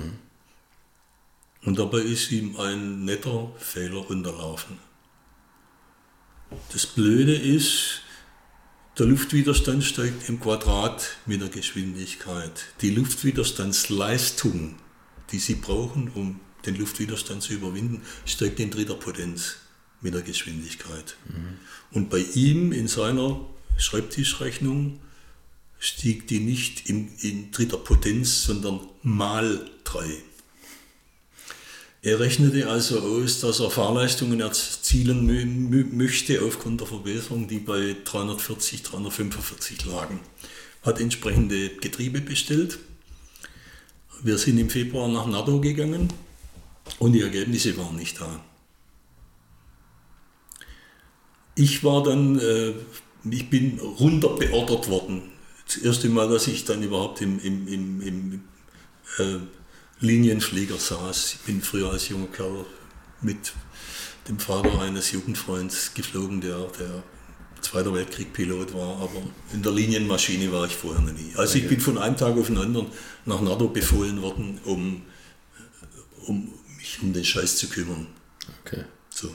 Und dabei ist ihm ein netter Fehler unterlaufen. Das Blöde ist, der Luftwiderstand steigt im Quadrat mit der Geschwindigkeit. Die Luftwiderstandsleistung, die Sie brauchen, um den Luftwiderstand zu überwinden, steigt in dritter Potenz mit der Geschwindigkeit. Und bei ihm in seiner Schreibtischrechnung stieg die nicht in dritter Potenz, sondern mal 3. Er rechnete also aus, dass er Fahrleistungen erzielen möchte aufgrund der Verbesserung, die bei 340, 345 lagen. Hat entsprechende Getriebe bestellt. Wir sind im Februar nach Naddo gegangen und die Ergebnisse waren nicht da. Ich bin runter beordert worden. Das erste Mal, dass ich dann überhaupt im Linienflieger saß. Ich bin früher als junger Kerl mit dem Vater eines Jugendfreunds geflogen, der Zweiter Weltkrieg-Pilot war, aber in der Linienmaschine war ich vorher noch nie. Also ich bin von einem Tag auf den anderen nach Naddo befohlen worden, um mich um den Scheiß zu kümmern. Okay. So.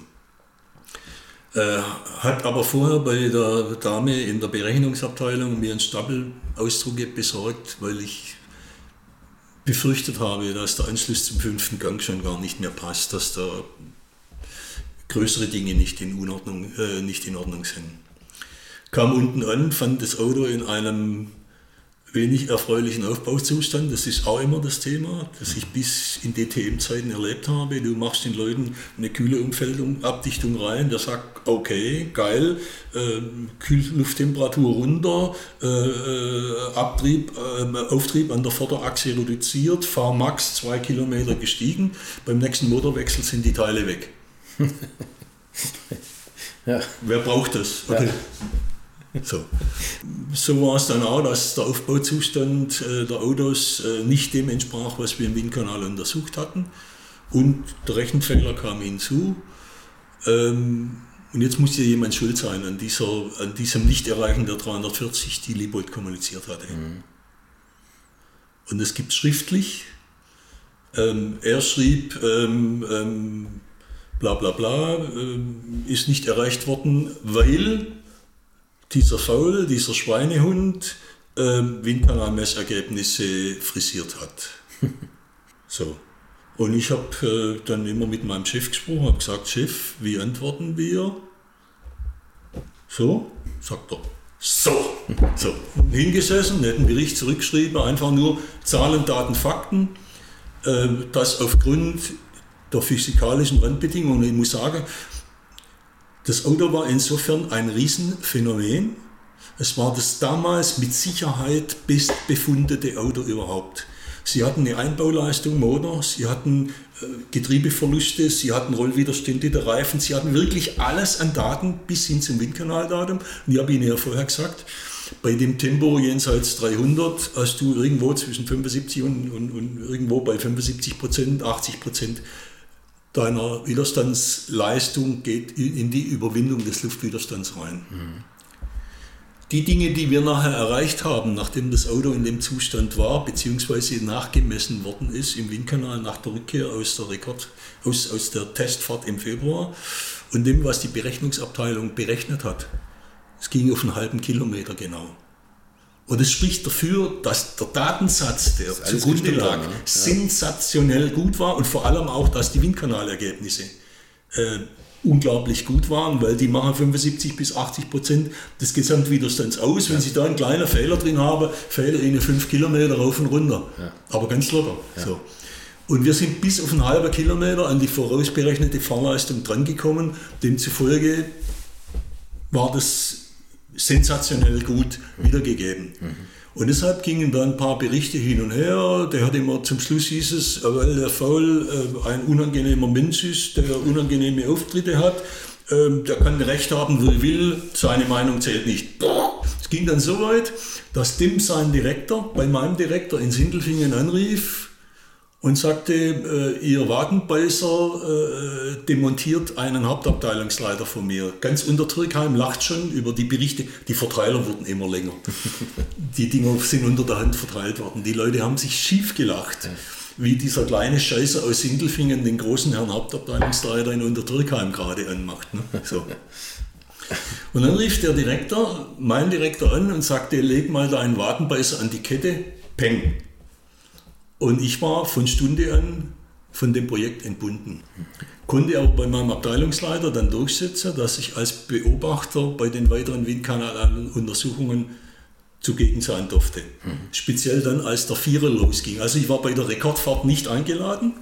Hat aber vorher bei der Dame in der Berechnungsabteilung mir einen Stapel Ausdrucke besorgt, weil ich befürchtet habe, dass der Anschluss zum 5. Gang schon gar nicht mehr passt, dass da größere Dinge nicht in Ordnung sind. Kam unten an, fand das Auto in einem wenig erfreulichen Aufbauzustand. Das ist auch immer das Thema, das ich bis in DTM-Zeiten erlebt habe. Du machst den Leuten eine kühle Abdichtung rein, der sagt, okay, geil, Lufttemperatur runter, Auftrieb an der Vorderachse reduziert, Fahrmax 2 Kilometer gestiegen, beim nächsten Motorwechsel sind die Teile weg. Ja. Wer braucht das? Okay. Ja. So war es dann auch, dass der Aufbauzustand der Autos nicht dem entsprach, was wir im Windkanal untersucht hatten. Und der Rechenfehler kam hinzu. Und jetzt musste jemand schuld sein an diesem Nichterreichen der 340, die Liebold kommuniziert hatte. Und es gibt es schriftlich. Er schrieb, bla bla bla, ist nicht erreicht worden, weil dieser Faul, dieser Schweinehund, Windkanalmessergebnisse frisiert hat. So. Und ich habe dann immer mit meinem Chef gesprochen, habe gesagt, Chef, wie antworten wir? So, sagt er. So. Hingesessen, einen Bericht zurückgeschrieben, einfach nur Zahlen, Daten, Fakten, das aufgrund der physikalischen Randbedingungen. Ich muss sagen, das Auto war insofern ein Riesenphänomen. Es war das damals mit Sicherheit bestbefundete Auto überhaupt. Sie hatten eine Einbauleistung, Motor, sie hatten Getriebeverluste, sie hatten Rollwiderstände der Reifen, sie hatten wirklich alles an Daten bis hin zum Windkanaldatum. Und ich habe Ihnen ja vorher gesagt, bei dem Tempo jenseits 300 hast du irgendwo zwischen 75 und irgendwo bei 75%, 80% deiner Widerstandsleistung geht in die Überwindung des Luftwiderstands rein. Die Dinge, die wir nachher erreicht haben, nachdem das Auto in dem Zustand war, beziehungsweise nachgemessen worden ist im Windkanal nach der Rückkehr aus der Testfahrt im Februar und dem, was die Berechnungsabteilung berechnet hat, es ging auf einen halben Kilometer genau. Und es spricht dafür, dass der Datensatz, der zugrunde lag, sensationell gut war und vor allem auch, dass die Windkanalergebnisse unglaublich gut waren, weil die machen 75-80% des Gesamtwiderstands aus. Wenn Sie da einen kleinen Fehler drin haben, fehlen Ihnen 5 Kilometer rauf und runter. Ja. Aber ganz locker. Ja. So. Und wir sind bis auf einen halben Kilometer an die vorausberechnete Fahrleistung drangekommen. Demzufolge war das sensationell gut wiedergegeben. Und deshalb gingen da ein paar Berichte hin und her. Der hat immer, zum Schluss hieß es, weil der Foul ein unangenehmer Mensch ist, der unangenehme Auftritte hat, der kann Recht haben, wo er will, seine Meinung zählt nicht. Es ging dann so weit, dass Tim seinen Direktor bei meinem Direktor in Sindelfingen anrief und sagte, ihr Wagenbeißer demontiert einen Hauptabteilungsleiter von mir. Ganz Untertürkheim lacht schon über die Berichte. Die Verteiler wurden immer länger. Die Dinger sind unter der Hand verteilt worden. Die Leute haben sich schief gelacht, wie dieser kleine Scheißer aus Sindelfingen den großen Herrn Hauptabteilungsleiter in Untertürkheim gerade anmacht. Ne? So. Und dann rief der Direktor, mein Direktor, an und sagte, leg mal deinen Wagenbeißer an die Kette, peng. Und ich war von Stunde an von dem Projekt entbunden. Konnte aber bei meinem Abteilungsleiter dann durchsetzen, dass ich als Beobachter bei den weiteren Windkanaluntersuchungen zugegen sein durfte. Speziell dann, als der Vierer losging. Also ich war bei der Rekordfahrt nicht eingeladen,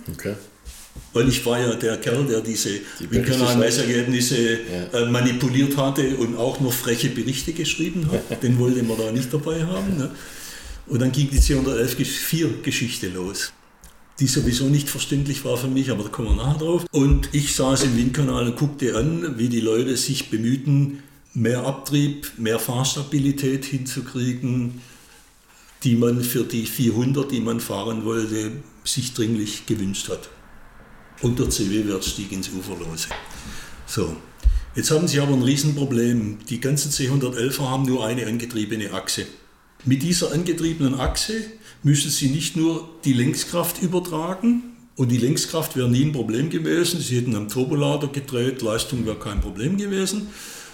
weil ich war ja der Kerl, der diese Windkanal-Messergebnisse manipuliert hatte und auch noch freche Berichte geschrieben hat. Den wollte man da nicht dabei haben. Ne? Und dann ging die C111-4-Geschichte los, die sowieso nicht verständlich war für mich, aber da kommen wir nachher drauf. Und ich saß im Windkanal und guckte an, wie die Leute sich bemühten, mehr Abtrieb, mehr Fahrstabilität hinzukriegen, die man für die 400, die man fahren wollte, sich dringlich gewünscht hat. Und der CW-Wert stieg ins Uferlose. So, jetzt haben sie aber ein Riesenproblem. Die ganzen C111er haben nur eine angetriebene Achse. Mit dieser angetriebenen Achse müssen sie nicht nur die Längskraft übertragen, und die Längskraft wäre nie ein Problem gewesen, sie hätten am Turbolader gedreht, Leistung wäre kein Problem gewesen,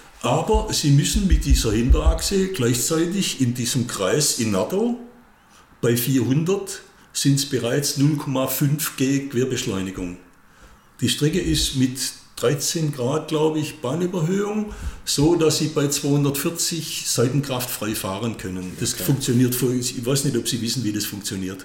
aber sie müssen mit dieser Hinterachse gleichzeitig in diesem Kreis in Nardow, bei 400 sind es bereits 0,5 G Querbeschleunigung. Die Strecke ist mit 13 Grad, glaube ich, Bahnüberhöhung, so dass sie bei 240 seitenkraftfrei fahren können. Das funktioniert, ich weiß nicht, ob Sie wissen, wie das funktioniert.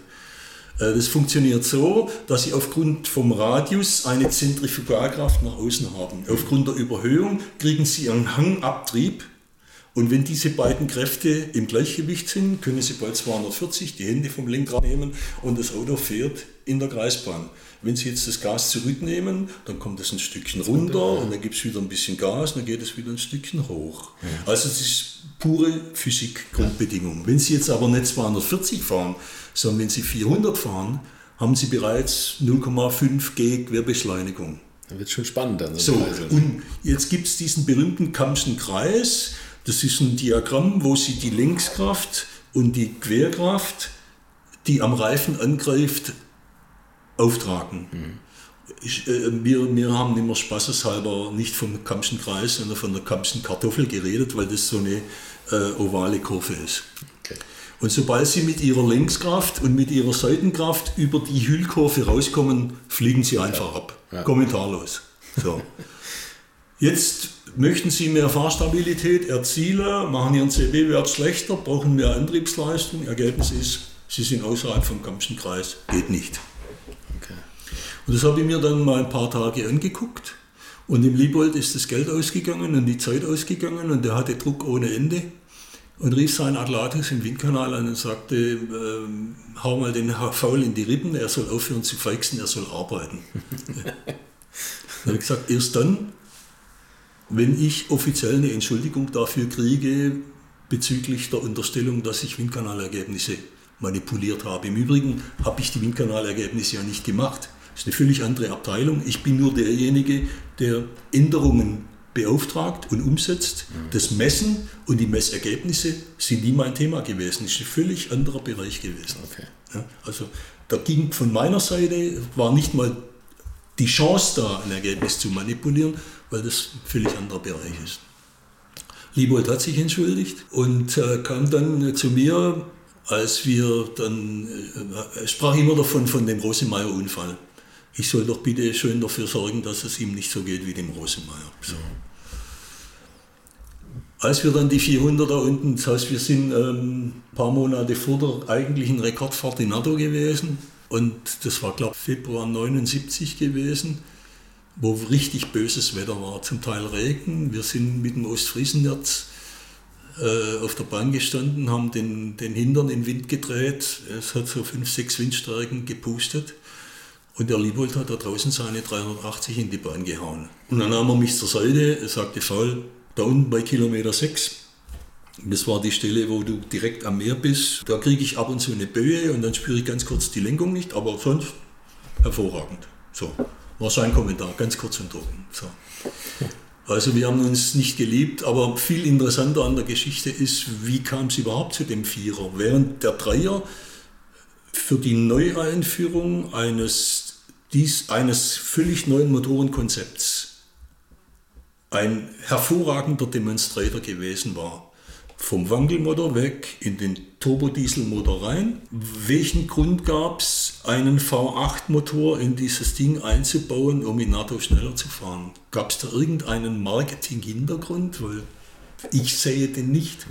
Das funktioniert so, dass Sie aufgrund vom Radius eine Zentrifugalkraft nach außen haben. Aufgrund der Überhöhung kriegen Sie einen Hangabtrieb. Und wenn diese beiden Kräfte im Gleichgewicht sind, können Sie bei 240 die Hände vom Lenkrad nehmen und das Auto fährt in der Kreisbahn. Wenn Sie jetzt das Gas zurücknehmen, dann kommt es ein Stückchen runter und dann gibt es wieder ein bisschen Gas und dann geht es wieder ein Stückchen hoch. Also das ist pure Physik-Grundbedingung. Wenn Sie jetzt aber nicht 240 fahren, sondern wenn Sie 400 fahren, haben Sie bereits 0,5 G Querbeschleunigung. Dann wird es schon spannend dann. So, und jetzt gibt es diesen berühmten Kammschen Kreis. Das ist ein Diagramm, wo Sie die Längskraft und die Querkraft, die am Reifen angreift, auftragen. Wir haben immer spaßeshalber nicht vom Kammschen Kreis, sondern von der Kammschen Kartoffel geredet, weil das so eine ovale Kurve ist. Okay. Und sobald Sie mit Ihrer Längskraft und mit Ihrer Seitenkraft über die Hüllkurve rauskommen, fliegen Sie einfach ab. Ja. Kommentarlos. So. Jetzt möchten Sie mehr Fahrstabilität erzielen, machen Ihren CB-Wert schlechter, brauchen mehr Antriebsleistung. Ergebnis ist, Sie sind außerhalb vom Kammschen Kreis. Geht nicht. Okay. Und das habe ich mir dann mal ein paar Tage angeguckt. Und dem Liebold ist das Geld ausgegangen und die Zeit ausgegangen und der hatte Druck ohne Ende. Und rief seinen Atlatus im Windkanal an und sagte, hau mal den Faul in die Rippen, er soll aufhören zu feixen, er soll arbeiten. Dann habe ich gesagt, erst dann, wenn ich offiziell eine Entschuldigung dafür kriege, bezüglich der Unterstellung, dass ich Windkanalergebnisse manipuliert habe. Im Übrigen habe ich die Windkanalergebnisse ja nicht gemacht. Das ist eine völlig andere Abteilung. Ich bin nur derjenige, der Änderungen beauftragt und umsetzt. Das Messen und die Messergebnisse sind nie mein Thema gewesen. Das ist ein völlig anderer Bereich gewesen. Okay. Ja, also da ging von meiner Seite, war nicht mal die Chance da, ein Ergebnis zu manipulieren, weil das ein völlig anderer Bereich ist. Liebold hat sich entschuldigt und kam dann zu mir, als wir dann, sprach immer davon, von dem Rosemeyer-Unfall. Ich soll doch bitte schön dafür sorgen, dass es ihm nicht so geht wie dem Rosemeyer. So. Als wir dann die 400er unten, das heißt, wir sind ein paar Monate vor der eigentlichen Rekordfahrt in Nardow gewesen Und das war, glaube ich, Februar 79 gewesen, wo richtig böses Wetter war. Zum Teil Regen. Wir sind mit dem Ostfriesennerz auf der Bahn gestanden, haben den Hintern in den Wind gedreht. Es hat so 5, 6 Windstärken gepustet. Und der Liebold hat da draußen seine 380 in die Bahn gehauen. Und dann nahm er mich zur Seite, er sagte, Faul, da unten bei Kilometer 6, das war die Stelle, wo du direkt am Meer bist, da kriege ich ab und zu eine Böe und dann spüre ich ganz kurz die Lenkung nicht, aber sonst hervorragend. So, war sein Kommentar, ganz kurz und trocken. So. Also wir haben uns nicht geliebt, aber viel interessanter an der Geschichte ist, wie kam es überhaupt zu dem Vierer? Während der Dreier für die Neueinführung eines völlig neuen Motorenkonzepts ein hervorragender Demonstrator gewesen war. Vom Wankelmotor weg in den Turbodieselmotor rein. Welchen Grund gab es, einen V8-Motor in dieses Ding einzubauen, um in NATO schneller zu fahren? Gab es da irgendeinen Marketing-Hintergrund? Weil ich sehe den nicht.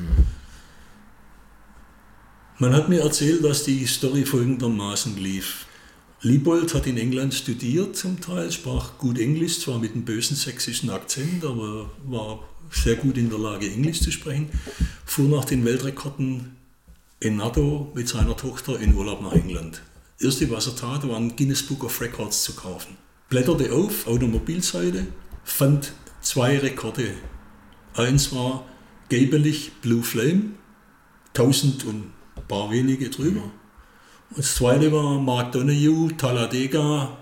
Man hat mir erzählt, dass die Story folgendermaßen lief. Liebold hat in England studiert zum Teil, sprach gut Englisch, zwar mit einem bösen sächsischen Akzent, aber war sehr gut in der Lage, Englisch zu sprechen, fuhr nach den Weltrekorden in NATO mit seiner Tochter in Urlaub nach England. Das Erste, was er tat, war ein Guinness Book of Records zu kaufen. Blätterte auf, Automobilseite, fand 2 Rekorde. Eins war Gabelich Blue Flame, 1000 und ein paar wenige drüber. Und das zweite war Mark Donoghue, Talladega,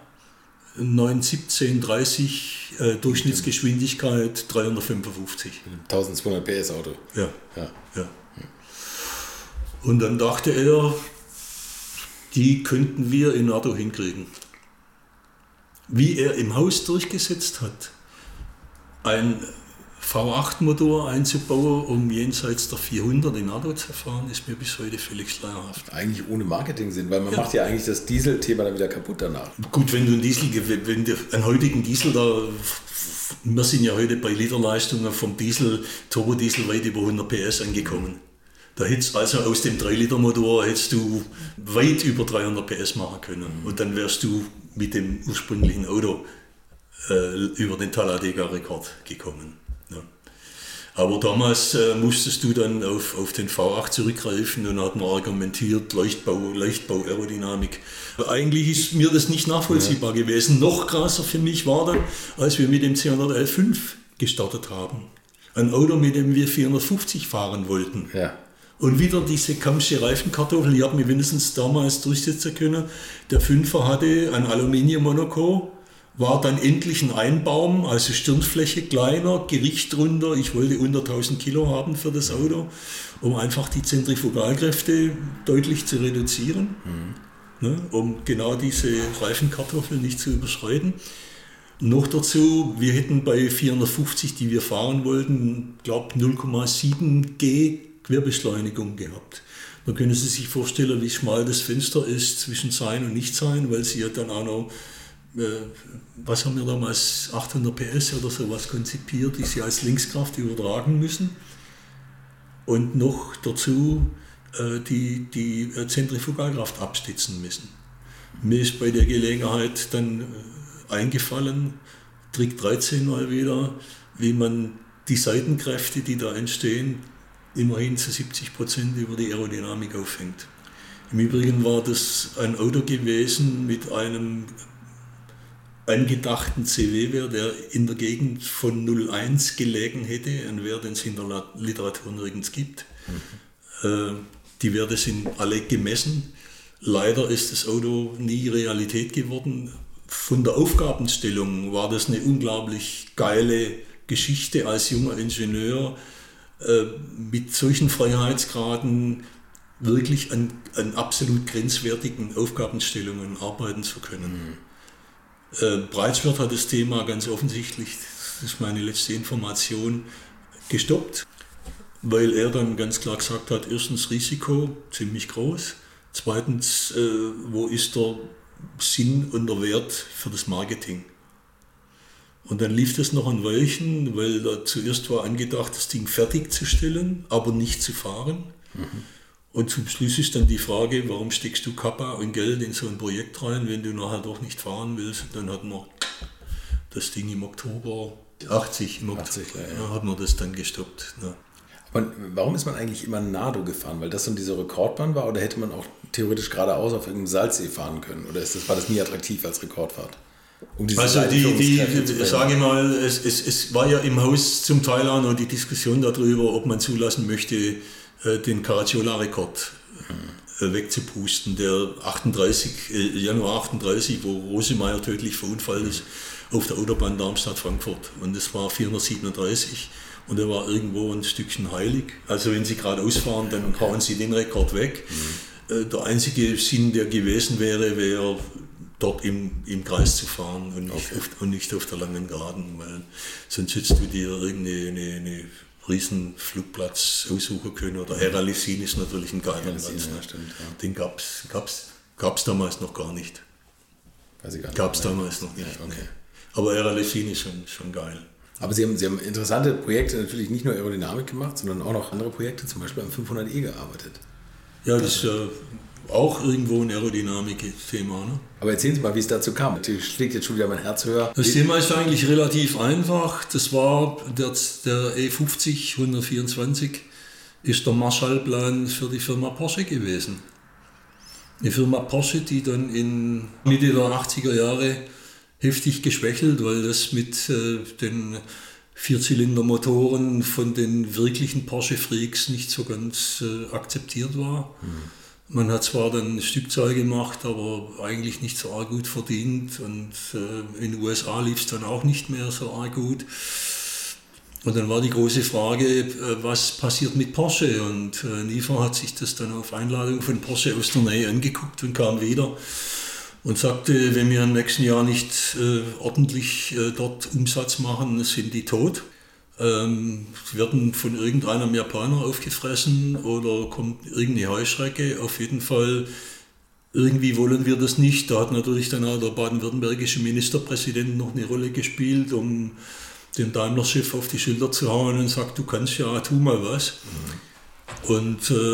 91730, Durchschnittsgeschwindigkeit 355. 1200 PS Auto. Ja. Und dann dachte er, die könnten wir in NATO hinkriegen. Wie er im Haus durchgesetzt hat, ein V8-Motor einzubauen, um jenseits der 400 in NATO zu fahren, ist mir bis heute völlig schleierhaft. Eigentlich ohne Marketing-Sinn, weil man macht ja eigentlich das Diesel-Thema dann wieder kaputt danach. Gut, wenn du einen heutigen Diesel da, wir sind ja heute bei Literleistungen vom Diesel, Turbodiesel weit über 100 PS angekommen. Da hättest also aus dem 3-Liter-Motor hättest du weit über 300 PS machen können. Und dann wärst du mit dem ursprünglichen Auto über den Talladega-Rekord gekommen. Ja. Aber damals musstest du dann auf den V8 zurückgreifen und hat man argumentiert, Leichtbau, Aerodynamik. Eigentlich ist mir das nicht nachvollziehbar gewesen. Noch krasser für mich war dann, als wir mit dem C111.5 gestartet haben. Ein Auto, mit dem wir 450 fahren wollten. Ja. Und wieder diese Kampsche Reifenkartoffel, die hat mir mindestens damals durchsetzen können. Der 5er hatte ein Aluminium-Monoco, war dann endlich ein Einbaum, also Stirnfläche kleiner, Gewicht drunter. Ich wollte unter 1000 Kilo haben für das Auto, um einfach die Zentrifugalkräfte deutlich zu reduzieren, um genau diese Reifenkartoffel nicht zu überschreiten. Noch dazu, wir hätten bei 450, die wir fahren wollten, glaube 0,7 G Querbeschleunigung gehabt. Da können Sie sich vorstellen, wie schmal das Fenster ist zwischen Sein und Nicht-Sein, weil Sie ja dann auch noch, was haben wir damals, 800 PS oder sowas konzipiert, die Sie als Linkskraft übertragen müssen. Und noch dazu die Zentrifugalkraft abstützen müssen. Mir ist bei der Gelegenheit dann eingefallen, Trick 13 mal wieder, wie man die Seitenkräfte, die da entstehen, immerhin zu 70% über die Aerodynamik auffängt. Im Übrigen war das ein Auto gewesen mit einem angedachten CW-Wert, der in der Gegend von 0,1 gelegen hätte, ein Wert, den es in der Literatur nirgends gibt. Die Werte sind alle gemessen. Leider ist das Auto nie Realität geworden. Von der Aufgabenstellung war das eine unglaublich geile Geschichte als junger Ingenieur, mit solchen Freiheitsgraden wirklich an absolut grenzwertigen Aufgabenstellungen arbeiten zu können. Breitswert hat das Thema ganz offensichtlich, das ist meine letzte Information, gestoppt, weil er dann ganz klar gesagt hat, erstens Risiko ziemlich groß, zweitens wo ist der Sinn und der Wert für das Marketing. Und dann lief das noch ein Weilchen, weil da zuerst war angedacht, das Ding fertigzustellen, aber nicht zu fahren. Und zum Schluss ist dann die Frage, warum steckst du Kappa und Geld in so ein Projekt rein, wenn du nachher doch nicht fahren willst. Und dann hat man das Ding im Oktober 80, hat man das dann gestoppt. Ja. Aber warum ist man eigentlich immer Nardo gefahren? Weil das so diese Rekordbahn war, oder hätte man auch theoretisch geradeaus auf irgendeinem Salzsee fahren können? Oder war das nie attraktiv als Rekordfahrt? Also sage ich mal, es war ja im Haus zum Teil auch noch die Diskussion darüber, ob man zulassen möchte, den Caracciola-Rekord wegzupusten, der Januar 38, wo Rosemeyer tödlich verunfallt ist, auf der Autobahn Darmstadt-Frankfurt. Und das war 437 und er war irgendwo ein Stückchen heilig. Also wenn Sie geradeaus fahren, dann hauen Sie den Rekord weg. Der einzige Sinn, der gewesen wäre dort im Kreis zu fahren und nicht auf der langen Geraden, weil sonst hättest du dir irgendeine riesen Flugplatz aussuchen können. Oder Eralessin ist natürlich ein geiler Platz. Ja, stimmt, ja. Den gab's damals noch gar nicht. Weiß ich gar nicht. Gab's damals noch nicht. Ja, okay. Aber Eralessin ist schon geil. Aber Sie haben interessante Projekte, natürlich nicht nur Aerodynamik gemacht, sondern auch noch andere Projekte, zum Beispiel am 500e gearbeitet. Ja, das ist auch irgendwo ein Aerodynamik-Thema. Ne? Aber erzählen Sie mal, wie es dazu kam. Natürlich schlägt jetzt schon wieder mein Herz höher. Das Thema ist eigentlich relativ einfach. Das war der E50 124 ist der Marshallplan für die Firma Porsche gewesen. Eine Firma Porsche, die dann in Mitte der 80er Jahre heftig geschwächelt, weil das mit den Vierzylindermotoren von den wirklichen Porsche-Freaks nicht so ganz akzeptiert war. Man hat zwar dann Stückzahl gemacht, aber eigentlich nicht so arg gut verdient und in den USA lief es dann auch nicht mehr so arg gut. Und dann war die große Frage, was passiert mit Porsche? Und Niefer hat sich das dann auf Einladung von Porsche aus der Nähe angeguckt und kam wieder und sagte, wenn wir im nächsten Jahr nicht ordentlich dort Umsatz machen, sind die tot. Sie werden von irgendeinem Japaner aufgefressen oder kommt irgendeine Heuschrecke. Auf jeden Fall, irgendwie wollen wir das nicht. Da hat natürlich dann auch der baden-württembergische Ministerpräsident noch eine Rolle gespielt, um dem Daimler-Chef auf die Schulter zu hauen und sagt, du kannst ja, tu mal was. Und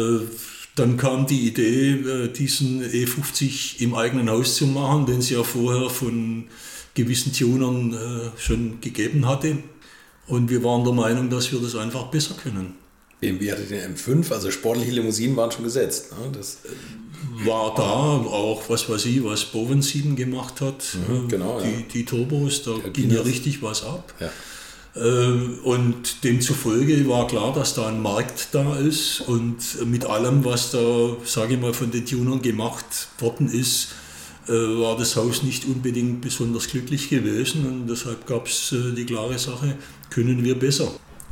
dann kam die Idee, diesen E50 im eigenen Haus zu machen, den es ja vorher von gewissen Tunern schon gegeben hatte. Und wir waren der Meinung, dass wir das einfach besser können. BMW hatte den M5, also sportliche Limousinen waren schon gesetzt. Ne? Das war da auch, was weiß ich, was Boven-7 gemacht hat. Genau, die Turbos, da ging ja richtig was ab. Ja. Und demzufolge war klar, dass da ein Markt da ist. Und mit allem, was da, sage ich mal, von den Tunern gemacht worden ist, war das Haus nicht unbedingt besonders glücklich gewesen und deshalb gab es die klare Sache, können wir besser.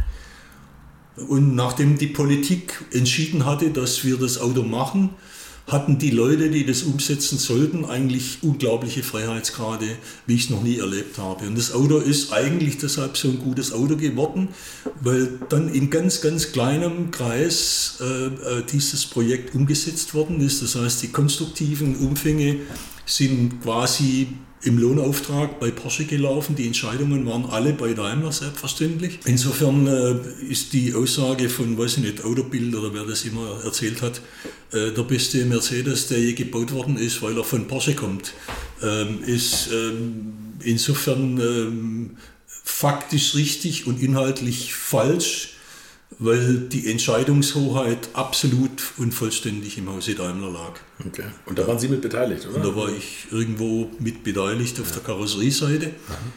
Und nachdem die Politik entschieden hatte, dass wir das Auto machen, hatten die Leute, die das umsetzen sollten, eigentlich unglaubliche Freiheitsgrade, wie ich es noch nie erlebt habe. Und das Auto ist eigentlich deshalb so ein gutes Auto geworden, weil dann in ganz, ganz kleinem Kreis dieses Projekt umgesetzt worden ist. Das heißt, die konstruktiven Umfänge sind quasi im Lohnauftrag bei Porsche gelaufen. Die Entscheidungen waren alle bei Daimler, selbstverständlich. Insofern ist die Aussage von, weiß ich nicht, Autobild oder wer das immer erzählt hat, der beste Mercedes, der je gebaut worden ist, weil er von Porsche kommt, ist insofern faktisch richtig und inhaltlich falsch, weil die Entscheidungshoheit absolut und vollständig im Hause Daimler lag. Okay. Und da waren Sie mit beteiligt, oder? Und da war ich irgendwo mit beteiligt auf der Karosserieseite.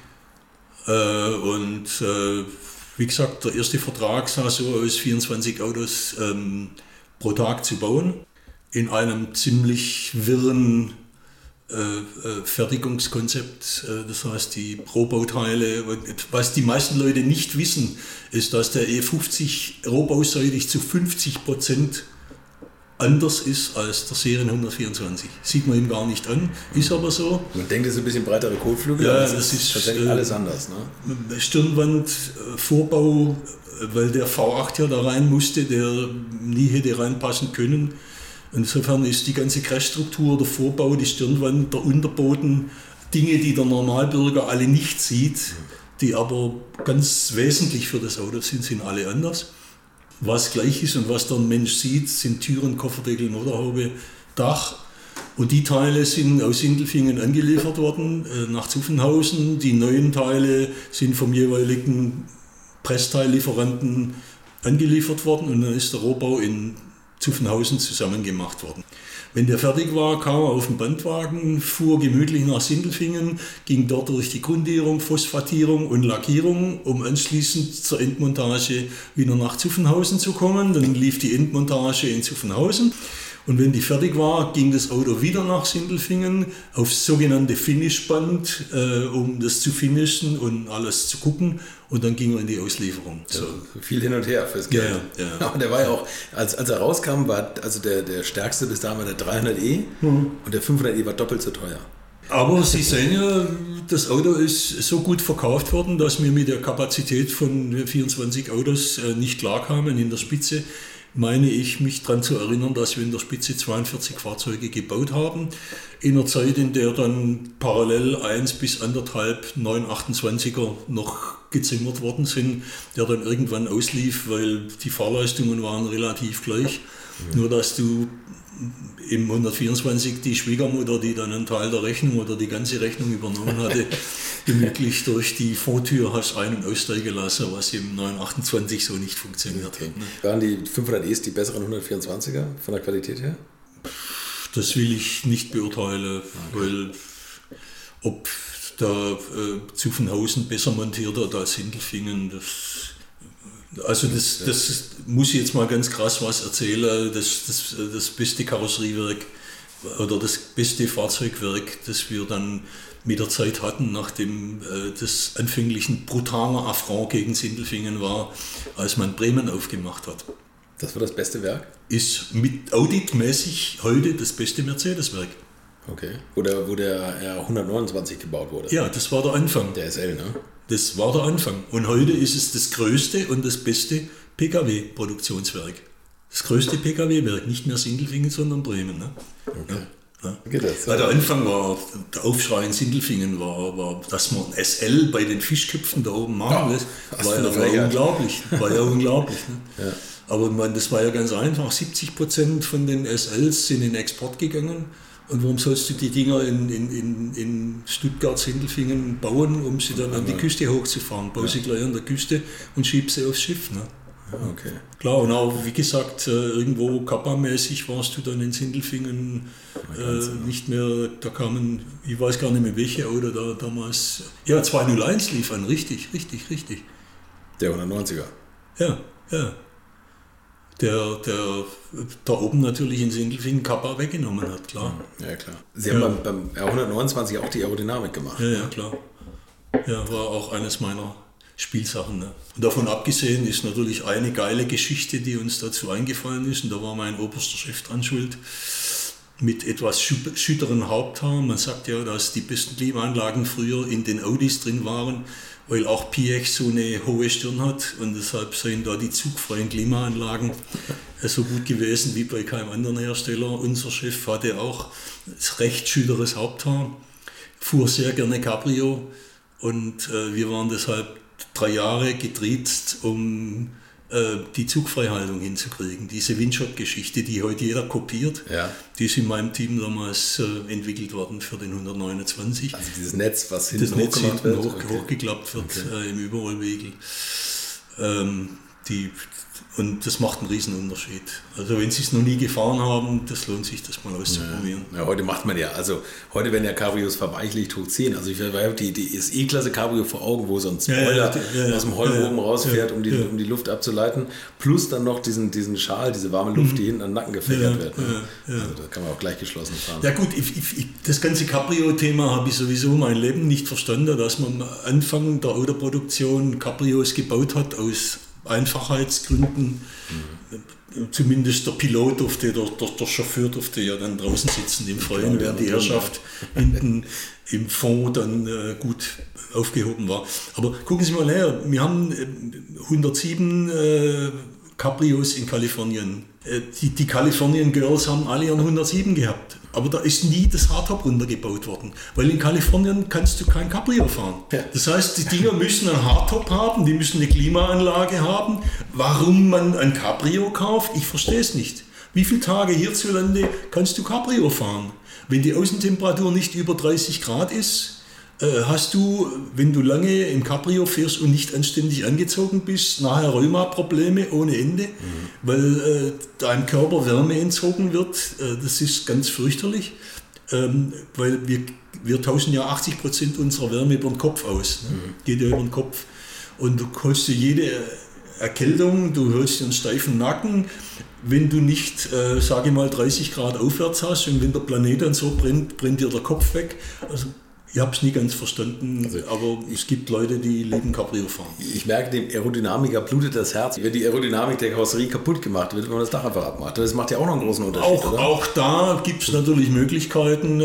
Und wie gesagt, der erste Vertrag sah so aus, 24 Autos pro Tag zu bauen, in einem ziemlich wirren Fertigungskonzept, das heißt die Rohbauteile. Was die meisten Leute nicht wissen, ist, dass der E50 rohbauseitig zu 50% anders ist als der Serien 124. Sieht man ihm gar nicht an, ist aber so. Man denkt, es ist ein bisschen breitere Kotflügel, ja, aber das ist tatsächlich alles anders. Ne? Stirnwand, Vorbau, weil der V8 ja da rein musste, der nie hätte reinpassen können. Insofern ist die ganze Crashstruktur, der Vorbau, die Stirnwand, der Unterboden, Dinge, die der Normalbürger alle nicht sieht, die aber ganz wesentlich für das Auto sind alle anders. was gleich ist und was der Mensch sieht, sind Türen, Kofferdeckel, Motorhaube, Dach. Und die Teile sind aus Sindelfingen angeliefert worden nach Zuffenhausen. Die neuen Teile sind vom jeweiligen Pressteillieferanten angeliefert worden und dann ist der Rohbau in Zuffenhausen zusammen gemacht worden. Wenn der fertig war, kam er auf den Bandwagen, fuhr gemütlich nach Sindelfingen, ging dort durch die Grundierung, Phosphatierung und Lackierung, um anschließend zur Endmontage wieder nach Zuffenhausen zu kommen. Dann lief die Endmontage in Zuffenhausen. Und wenn die fertig war, ging das Auto wieder nach Sindelfingen aufs sogenannte Finishband, um das zu finishen und alles zu gucken. Und dann ging er in die Auslieferung. So. Viel hin und her fürs Geld. Ja. Aber der war ja auch, als er rauskam, war also der stärkste bis dahin war der 300e und der 500e war doppelt so teuer. Aber Sie sehen ja, das Auto ist so gut verkauft worden, dass wir mit der Kapazität von 24 Autos nicht klarkamen in der Spitze. Meine ich, mich daran zu erinnern, dass wir in der Spitze 42 Fahrzeuge gebaut haben. In einer Zeit, in der dann parallel 1 bis 1,5 928er noch gezimmert worden sind, der dann irgendwann auslief, weil die Fahrleistungen waren relativ gleich. Nur dass du im 124 die Schwiegermutter, die dann einen Teil der Rechnung oder die ganze Rechnung übernommen hatte, gemütlich durch die Vortür hast ein- und aussteigen lassen, was im 928 so nicht funktioniert hat. Ne? Waren die 500Es die besseren 124er von der Qualität her? Das will ich nicht beurteilen, weil ob da Zuffenhausen besser montiert hat als Sindelfingen, das muss ich jetzt mal ganz krass was erzählen. Das beste Karosseriewerk oder das beste Fahrzeugwerk, das wir dann mit der Zeit hatten, nachdem das anfänglich ein brutaler Affront gegen Sindelfingen war, als man Bremen aufgemacht hat. Das war das beste Werk? Ist mit auditmäßig heute das beste Mercedes-Werk. Okay. Wo der R129 gebaut wurde? Ja, das war der Anfang. Der SL, ne? Das war der Anfang. Und heute ist es das größte und das beste Pkw-Produktionswerk. Das größte Pkw-Werk, nicht mehr Sindelfingen, sondern Bremen. Ne? Okay. Ja. Weil der Anfang war, der Aufschrei in Sindelfingen war, dass man SL bei den Fischköpfen da oben machen lässt, war unglaublich. War ja unglaublich. Ne? Ja. Aber das war ja ganz einfach. 70% von den SLs sind in Export gegangen. Und warum sollst du die Dinger in Stuttgart, Sindelfingen bauen, um sie dann an die Küste hochzufahren? Bau sie gleich an der Küste und schieb sie aufs Schiff. Ne? Okay. Klar, und auch wie gesagt, irgendwo Kappa-mäßig warst du dann in Sindelfingen nicht mehr, da kamen, ich weiß gar nicht mehr welche Auto da damals, ja 201 lief an, richtig. Der 190er? Ja. Der da oben natürlich in Sindelfingen Kappa weggenommen hat, klar. Ja, klar. Sie haben beim R129 auch die Aerodynamik gemacht. Ja, klar. Ja, war auch eines meiner Spielsachen. Ne? Und davon abgesehen ist natürlich eine geile Geschichte, die uns dazu eingefallen ist, und da war mein oberster Chef dran schuld, mit etwas schütteren Haupthaar. Man sagt ja, dass die besten Klimaanlagen früher in den Audis drin waren, weil auch Piech so eine hohe Stirn hat und deshalb seien da die zugfreien Klimaanlagen so gut gewesen wie bei keinem anderen Hersteller. Unser Chef hatte auch recht schütteres Haupthaar, fuhr sehr gerne Cabrio und wir waren deshalb 3 Jahre getriezt, um die Zugfreihaltung hinzukriegen. Diese Windshot-Geschichte, die heute jeder kopiert, die ist in meinem Team damals entwickelt worden für den 129. Also dieses Netz, was hinten hochgeklappt wird? Hochgeklappt wird im Überrollwegel. Und das macht einen riesen Unterschied. Also wenn Sie es noch nie gefahren haben, das lohnt sich, das mal auszuprobieren. Ja, heute macht man heute werden ja Cabrios verweichlicht hoch 10. Also ich habe die SE-Klasse Cabrio vor Augen, wo so ein Spoiler aus dem Heulbogen rausfährt, um die Luft abzuleiten. Plus dann noch diesen Schal, diese warme Luft, die hinten an den Nacken gefächert wird. Ne? Also da kann man auch gleich geschlossen fahren. Ja gut, das ganze Cabrio-Thema habe ich sowieso mein Leben nicht verstanden, dass man am Anfang der Autoproduktion Cabrios gebaut hat aus Einfachheitsgründen. Zumindest der Pilot durfte, der Chauffeur durfte ja dann draußen sitzen im Freien, während die Herrschaft hinten im Fond dann gut aufgehoben war. Aber gucken Sie mal her, wir haben 107 Cabrios in Kalifornien. Die Californian Girls haben alle ihren 107 gehabt. Aber da ist nie das Hardtop runtergebaut worden. Weil in Kalifornien kannst du kein Cabrio fahren. Ja. Das heißt, die Dinger müssen einen Hardtop haben, die müssen eine Klimaanlage haben. Warum man ein Cabrio kauft, ich verstehe es nicht. Wie viele Tage hierzulande kannst du Cabrio fahren? Wenn die Außentemperatur nicht über 30 Grad ist, hast du, wenn du lange im Cabrio fährst und nicht anständig angezogen bist, nachher Rheuma-Probleme ohne Ende, weil deinem Körper Wärme entzogen wird. Das ist ganz fürchterlich, weil wir tauschen ja 80% unserer Wärme über den Kopf aus. Ne? Geht ja über den Kopf. Und du holst dir jede Erkältung, du holst dir einen steifen Nacken, wenn du nicht, sage ich mal, 30 Grad aufwärts hast und wenn der Planet dann so brennt dir der Kopf weg. Also, ich habe es nie ganz verstanden, aber es gibt Leute, die lieben Cabrio fahren. Ich merke, dem Aerodynamiker blutet das Herz. Wenn die Aerodynamik der Karosserie kaputt gemacht wird, wenn man das Dach einfach abmacht. Das macht ja auch noch einen großen Unterschied, oder? Auch da gibt es natürlich Möglichkeiten,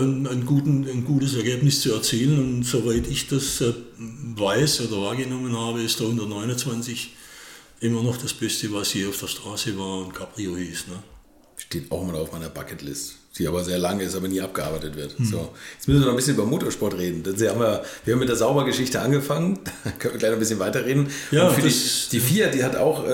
ein gutes Ergebnis zu erzielen. Und soweit ich das weiß oder wahrgenommen habe, ist der 129 immer noch das Beste, was hier auf der Straße war und Cabrio hieß. Ne? Steht auch mal auf meiner Bucketlist, die aber sehr lange ist, aber nie abgearbeitet wird. So, jetzt müssen wir noch ein bisschen über Motorsport reden. Wir haben mit der Saubergeschichte angefangen, da können wir gleich noch ein bisschen weiterreden. Ja, und für die FIA, die hat auch,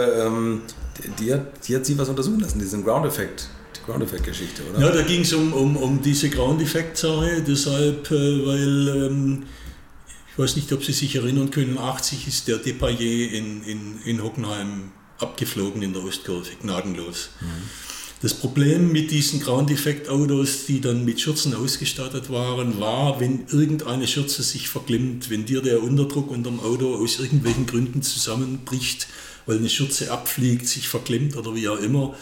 die hat sie was untersuchen lassen, diesen Ground-Effekt-Geschichte, oder? Ja, da ging es um diese Ground-Effekt-Sache, deshalb, weil, ich weiß nicht, ob Sie sich erinnern können, 80 ist der Depailler in Hockenheim abgeflogen in der Ostkurve, gnadenlos. Das Problem mit diesen Ground-Effekt-Autos, die dann mit Schürzen ausgestattet waren, war, wenn irgendeine Schürze sich verklemmt, wenn dir der Unterdruck unterm Auto aus irgendwelchen Gründen zusammenbricht, weil eine Schürze abfliegt, sich verklemmt oder wie auch immer.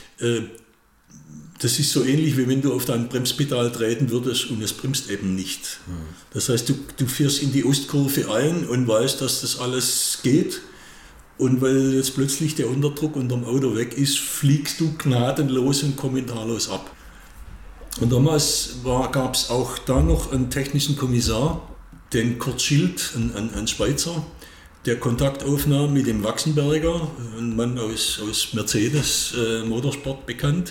Das ist so ähnlich, wie wenn du auf dein Bremspedal treten würdest und es bremst eben nicht. Das heißt, du fährst in die Ostkurve ein und weißt, dass das alles geht. Und weil jetzt plötzlich der Unterdruck unterm Auto weg ist, fliegst du gnadenlos und kommentarlos ab. Und damals gab es auch da noch einen technischen Kommissar, den Kurt Schild, ein Schweizer, der Kontakt aufnahm mit dem Wachsenberger, ein Mann aus Mercedes Motorsport bekannt,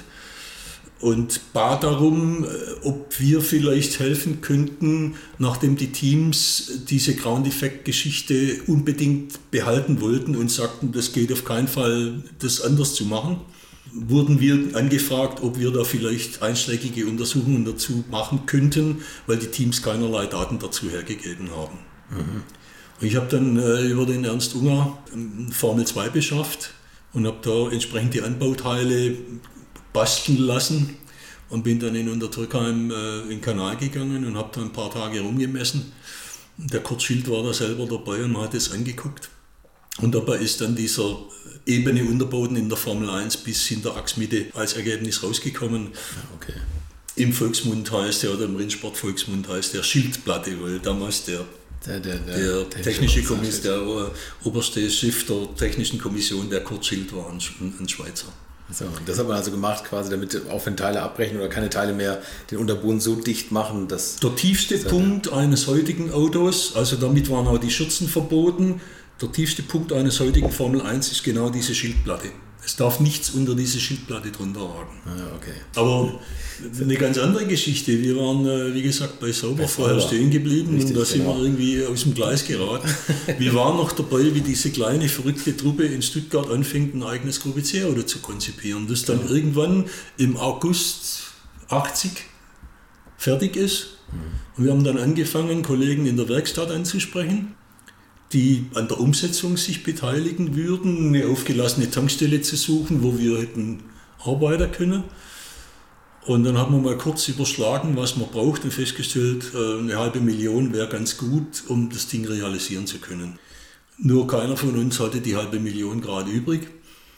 und bat darum, ob wir vielleicht helfen könnten, nachdem die Teams diese Ground-Effekt-Geschichte unbedingt behalten wollten und sagten, das geht auf keinen Fall, das anders zu machen, wurden wir angefragt, ob wir da vielleicht einschlägige Untersuchungen dazu machen könnten, weil die Teams keinerlei Daten dazu hergegeben haben. Und ich habe dann über den Ernst Unger Formel 2 beschafft und habe da entsprechend die Anbauteile basteln lassen und bin dann in Untertürkheim in den Kanal gegangen und habe da ein paar Tage rumgemessen. Der Kurt Schild war da selber dabei und man hat es angeguckt. Und dabei ist dann dieser ebene Unterboden in der Formel 1 bis hinter Achsmitte als Ergebnis rausgekommen. Okay. Im Volksmund heißt der, oder im Rennsport-Volksmund heißt der Schildplatte, weil damals der technische Kommissar, der oberste Chef der technischen Kommission, der Kurt Schild war, ein Schweizer. So, das hat man also gemacht, quasi, damit auch wenn Teile abbrechen oder keine Teile mehr den Unterboden so dicht machen, dass... Der tiefste Punkt eines heutigen Autos, also damit waren auch die Schürzen verboten, der tiefste Punkt eines heutigen Formel 1 ist genau diese Schildplatte. Es darf nichts unter diese Schildplatte drunter ragen. Okay. Aber eine ganz andere Geschichte. Wir waren, wie gesagt, bei Sauber vorher stehen geblieben. Richtig, und da sind wir irgendwie aus dem Gleis geraten. Wir waren noch dabei, wie diese kleine, verrückte Truppe in Stuttgart anfängt, ein eigenes Gruppe C-Auto zu konzipieren, das dann irgendwann im August 80 fertig ist. Und wir haben dann angefangen, Kollegen in der Werkstatt anzusprechen, die an der Umsetzung sich beteiligen würden, eine aufgelassene Tankstelle zu suchen, wo wir hätten arbeiten können. Und dann haben wir mal kurz überschlagen, was man braucht und festgestellt, 500.000 wäre ganz gut, um das Ding realisieren zu können. Nur keiner von uns hatte die 500.000 gerade übrig.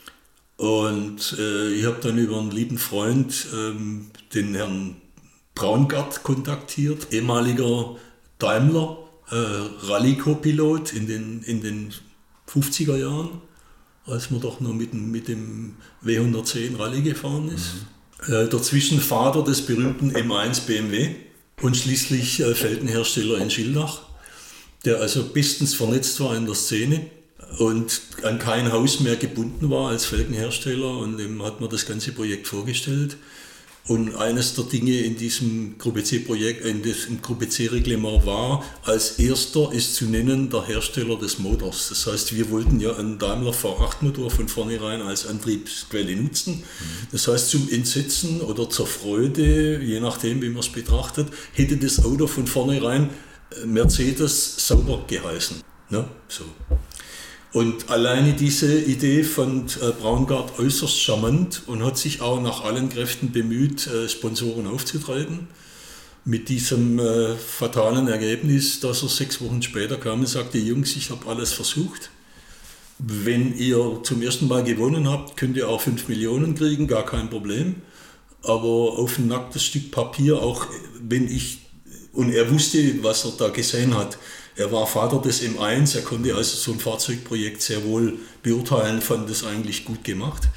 Und ich habe dann über einen lieben Freund, den Herrn Braungart, kontaktiert, ehemaliger Daimler, Rallye-Co-Pilot in den 50er Jahren, als man doch noch mit dem W110 Rallye gefahren ist. Der Zwischenvater des berühmten M1 BMW und schließlich Felgenhersteller in Schildach, der also bestens vernetzt war in der Szene. und an kein Haus mehr gebunden war als Felgenhersteller, und dem hat man das ganze Projekt vorgestellt. Und eines der Dinge in diesem Gruppe C-Projekt, in diesem Gruppe C-Reglement war, als erster ist zu nennen der Hersteller des Motors. Das heißt, wir wollten ja einen Daimler V8-Motor von vornherein als Antriebsquelle nutzen. Das heißt, zum Entsetzen oder zur Freude, je nachdem, wie man es betrachtet, hätte das Auto von vornherein Mercedes sauber geheißen. Ne? So. Und alleine diese Idee fand Braungart äußerst charmant und hat sich auch nach allen Kräften bemüht, Sponsoren aufzutreiben. Mit diesem fatalen Ergebnis, dass er 6 Wochen später kam und sagte: Jungs, ich habe alles versucht. Wenn ihr zum ersten Mal gewonnen habt, könnt ihr auch 5 Millionen kriegen, gar kein Problem. Aber auf ein nacktes Stück Papier, auch wenn ich, und er wusste, was er da gesehen hat. Er war Vater des M1, er konnte also so ein Fahrzeugprojekt sehr wohl beurteilen, fand es eigentlich gut gemacht.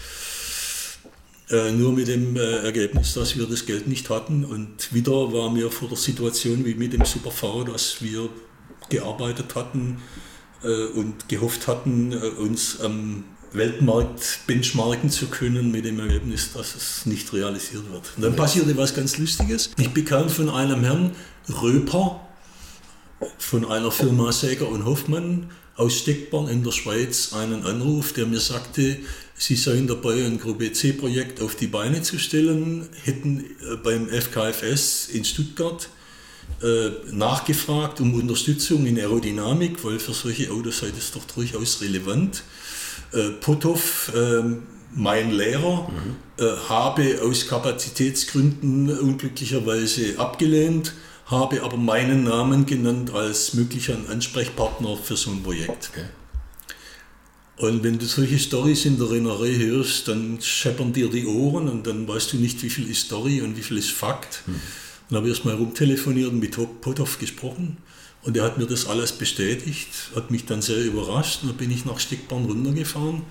Nur mit dem Ergebnis, dass wir das Geld nicht hatten, und wieder waren wir vor der Situation wie mit dem Super V, dass wir gearbeitet hatten und gehofft hatten, uns am Weltmarkt benchmarken zu können, mit dem Ergebnis, dass es nicht realisiert wird. Und dann passierte was ganz Lustiges. Ich bekam von einem Herrn Röper, von einer Firma Säger und Hoffmann aus Steckborn in der Schweiz, einen Anruf, der mir sagte, sie seien dabei, ein Gruppe C-Projekt auf die Beine zu stellen, hätten beim FKFS in Stuttgart nachgefragt um Unterstützung in Aerodynamik, weil für solche Autos sei das doch durchaus relevant. Potthoff, mein Lehrer, habe aus Kapazitätsgründen unglücklicherweise abgelehnt, habe aber meinen Namen genannt als möglicher Ansprechpartner für so ein Projekt. Okay. Und wenn du solche Storys in der Rennerei hörst, dann scheppern dir die Ohren und dann weißt du nicht, wie viel ist Story und wie viel ist Fakt. Dann habe ich erst mal rumtelefoniert und mit Potthoff gesprochen, und er hat mir das alles bestätigt, hat mich dann sehr überrascht, und dann bin ich nach Steckborn runtergefahren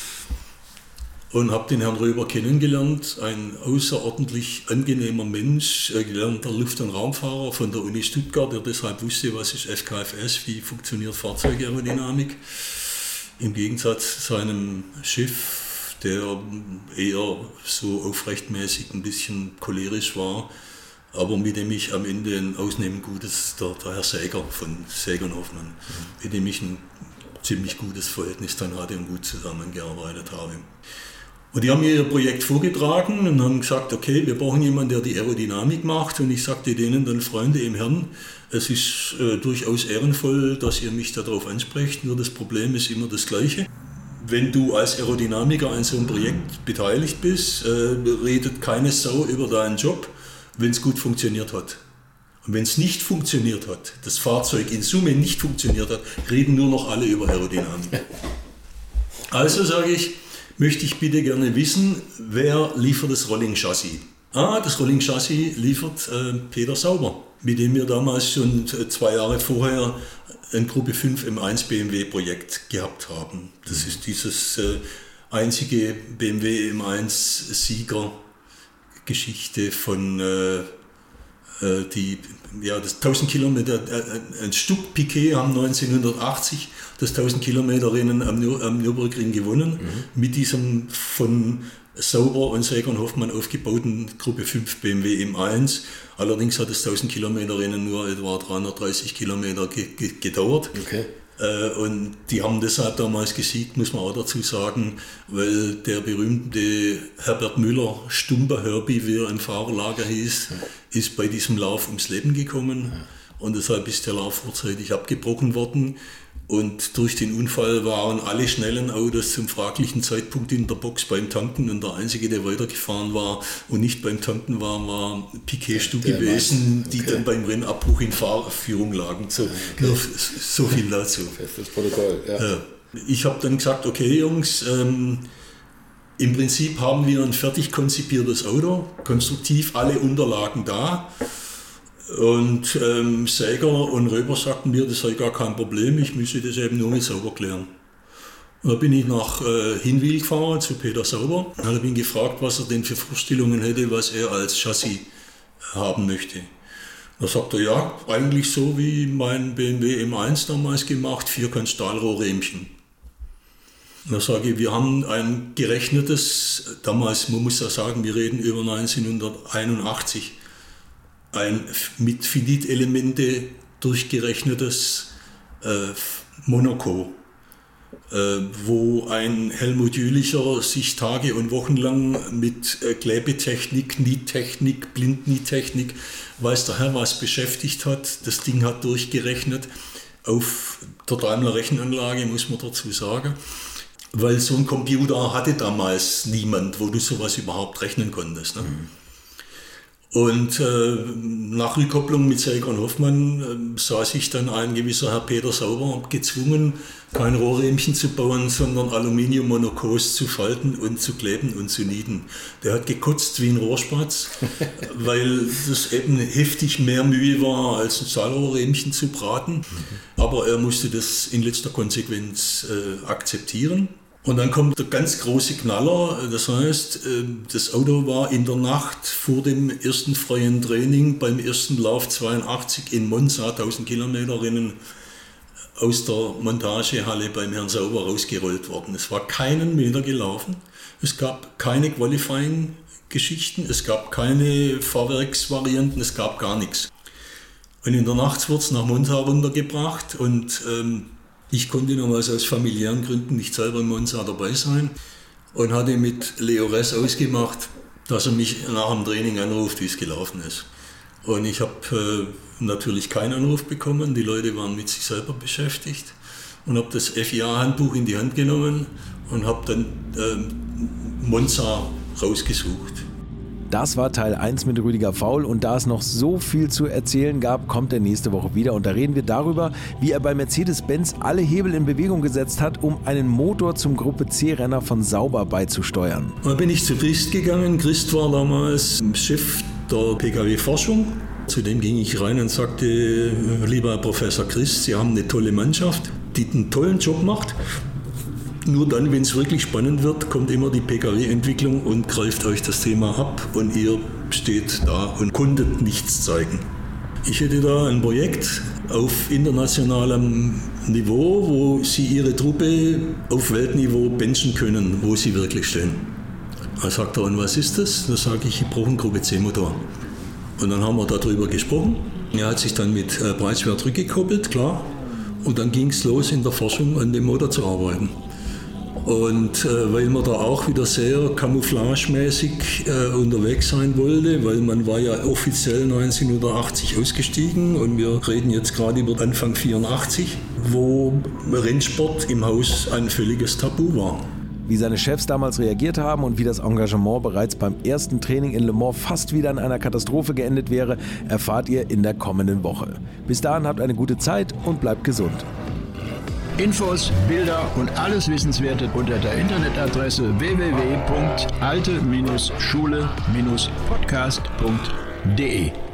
und habe den Herrn Röber kennengelernt, ein außerordentlich angenehmer Mensch, gelernter Luft- und Raumfahrer von der Uni Stuttgart, der deshalb wusste, was ist FKFS, wie funktioniert Fahrzeugaerodynamik. Im Gegensatz zu seinem Chef, der eher so aufrechtmäßig ein bisschen cholerisch war, aber mit dem ich am Ende ein ausnehmend gutes, der Herr Säger von Säger und Hoffmann, mit dem ich ein ziemlich gutes Verhältnis dann hatte und gut zusammengearbeitet habe. Und die haben mir ihr Projekt vorgetragen und haben gesagt, okay, wir brauchen jemanden, der die Aerodynamik macht. Und ich sagte denen dann: Freunde im Herrn, es ist durchaus ehrenvoll, dass ihr mich darauf ansprecht, nur das Problem ist immer das Gleiche. Wenn du als Aerodynamiker an so einem Projekt beteiligt bist, redet keine Sau über deinen Job, wenn es gut funktioniert hat. Und wenn es nicht funktioniert hat, das Fahrzeug in Summe nicht funktioniert hat, reden nur noch alle über Aerodynamik. Also sage ich, möchte ich bitte gerne wissen, wer liefert das Rolling-Chassis? Das Rolling-Chassis liefert Peter Sauber, mit dem wir damals schon 2 Jahre vorher ein Gruppe 5 M1 BMW-Projekt gehabt haben. Das ist dieses einzige BMW M1-Sieger-Geschichte von das 1000 Kilometer, ein Stück Piquet haben 1980 das 1000 Kilometer Rennen am Nürburgring gewonnen, mit diesem von Sauber und Säger und Hoffmann aufgebauten Gruppe 5 BMW M1. Allerdings hat das 1000 Kilometer Rennen nur etwa 330 Kilometer gedauert. Okay. Und die haben deshalb damals gesiegt, muss man auch dazu sagen, weil der berühmte Herbert Müller, Stumper Herbie, wie er im Fahrerlager hieß, ist bei diesem Lauf ums Leben gekommen. Und deshalb ist der Lauf vorzeitig abgebrochen worden. Und durch den Unfall waren alle schnellen Autos zum fraglichen Zeitpunkt in der Box beim Tanken, und der Einzige, der weitergefahren war und nicht beim Tanken war Piquet-Stu gewesen, die dann beim Rennabbruch in Fahrführung lagen. So viel dazu. Festes Protokoll, ja. Ich habe dann gesagt, okay Jungs, im Prinzip haben wir ein fertig konzipiertes Auto, konstruktiv alle Unterlagen da. Und Säger und Röber sagten mir, das sei gar kein Problem, ich müsse das eben nur mit Sauber klären. Und da bin ich nach Hinwil gefahren zu Peter Sauber und habe ihn gefragt, was er denn für Vorstellungen hätte, was er als Chassis haben möchte. Da sagt er, ja, eigentlich so wie mein BMW M1 damals gemacht, 4 Stahlrohrrähmchen. Da sage ich, wir haben ein gerechnetes, damals, man muss ja sagen, wir reden über 1981, ein mit Finitelemente durchgerechnetes Monaco, wo ein Helmut Jülicher sich Tage und Wochen lang mit Klebetechnik, Niettechnik, Blindniettechnik, weiß der Herr was beschäftigt hat. Das Ding hat durchgerechnet auf der Daimler Rechenanlage, muss man dazu sagen. Weil so ein Computer hatte damals niemand, wo du sowas überhaupt rechnen konntest. Ne? Und nach Rückkopplung mit Säger und Hoffmann sah sich dann ein gewisser Herr Peter Sauber gezwungen, kein Rohrrähmchen zu bauen, sondern Aluminium-Monokos zu falten und zu kleben und zu nieten. Der hat gekotzt wie ein Rohrspatz, weil das eben heftig mehr Mühe war, als ein Stahlrohrrähmchen zu braten. Aber er musste das in letzter Konsequenz akzeptieren. Und dann kommt der ganz große Knaller, das heißt, das Auto war in der Nacht vor dem ersten freien Training beim ersten Lauf 82 in Monza, 1000 Kilometer Rennen, aus der Montagehalle beim Herrn Sauber rausgerollt worden. Es war keinen Meter gelaufen, es gab keine Qualifying-Geschichten, es gab keine Fahrwerksvarianten, es gab gar nichts. Und in der Nacht wurde es nach Monza runtergebracht und ich konnte damals aus familiären Gründen nicht selber in Monza dabei sein und hatte mit Leo Ress ausgemacht, dass er mich nach dem Training anruft, wie es gelaufen ist. Und ich habe natürlich keinen Anruf bekommen, die Leute waren mit sich selber beschäftigt und habe das FIA-Handbuch in die Hand genommen und habe dann Monza rausgesucht. Das war Teil 1 mit Rüdiger Faul und da es noch so viel zu erzählen gab, kommt er nächste Woche wieder und da reden wir darüber, wie er bei Mercedes-Benz alle Hebel in Bewegung gesetzt hat, um einen Motor zum Gruppe C-Renner von Sauber beizusteuern. Da bin ich zu Christ gegangen. Christ war damals Chef der PKW-Forschung. Zu dem ging ich rein und sagte, lieber Herr Professor Christ, Sie haben eine tolle Mannschaft, die einen tollen Job macht. Nur dann, wenn es wirklich spannend wird, kommt immer die PKW-Entwicklung und greift euch das Thema ab und ihr steht da und konntet nichts zeigen. Ich hätte da ein Projekt auf internationalem Niveau, wo Sie Ihre Truppe auf Weltniveau benchen können, wo Sie wirklich stehen. Da sagt er, und was ist das? Da sage ich brauche einen Gruppe C-Motor. Und dann haben wir darüber gesprochen. Er hat sich dann mit Preiswert rückgekoppelt, klar. Und dann ging es los, in der Forschung an dem Motor zu arbeiten. Und weil man da auch wieder sehr camouflagemäßig unterwegs sein wollte, weil man war ja offiziell 1980 ausgestiegen und wir reden jetzt gerade über Anfang 84, wo Rennsport im Haus ein völliges Tabu war. Wie seine Chefs damals reagiert haben und wie das Engagement bereits beim ersten Training in Le Mans fast wieder in einer Katastrophe geendet wäre, erfahrt ihr in der kommenden Woche. Bis dahin habt eine gute Zeit und bleibt gesund. Infos, Bilder und alles Wissenswerte unter der Internetadresse www.alte-schule-podcast.de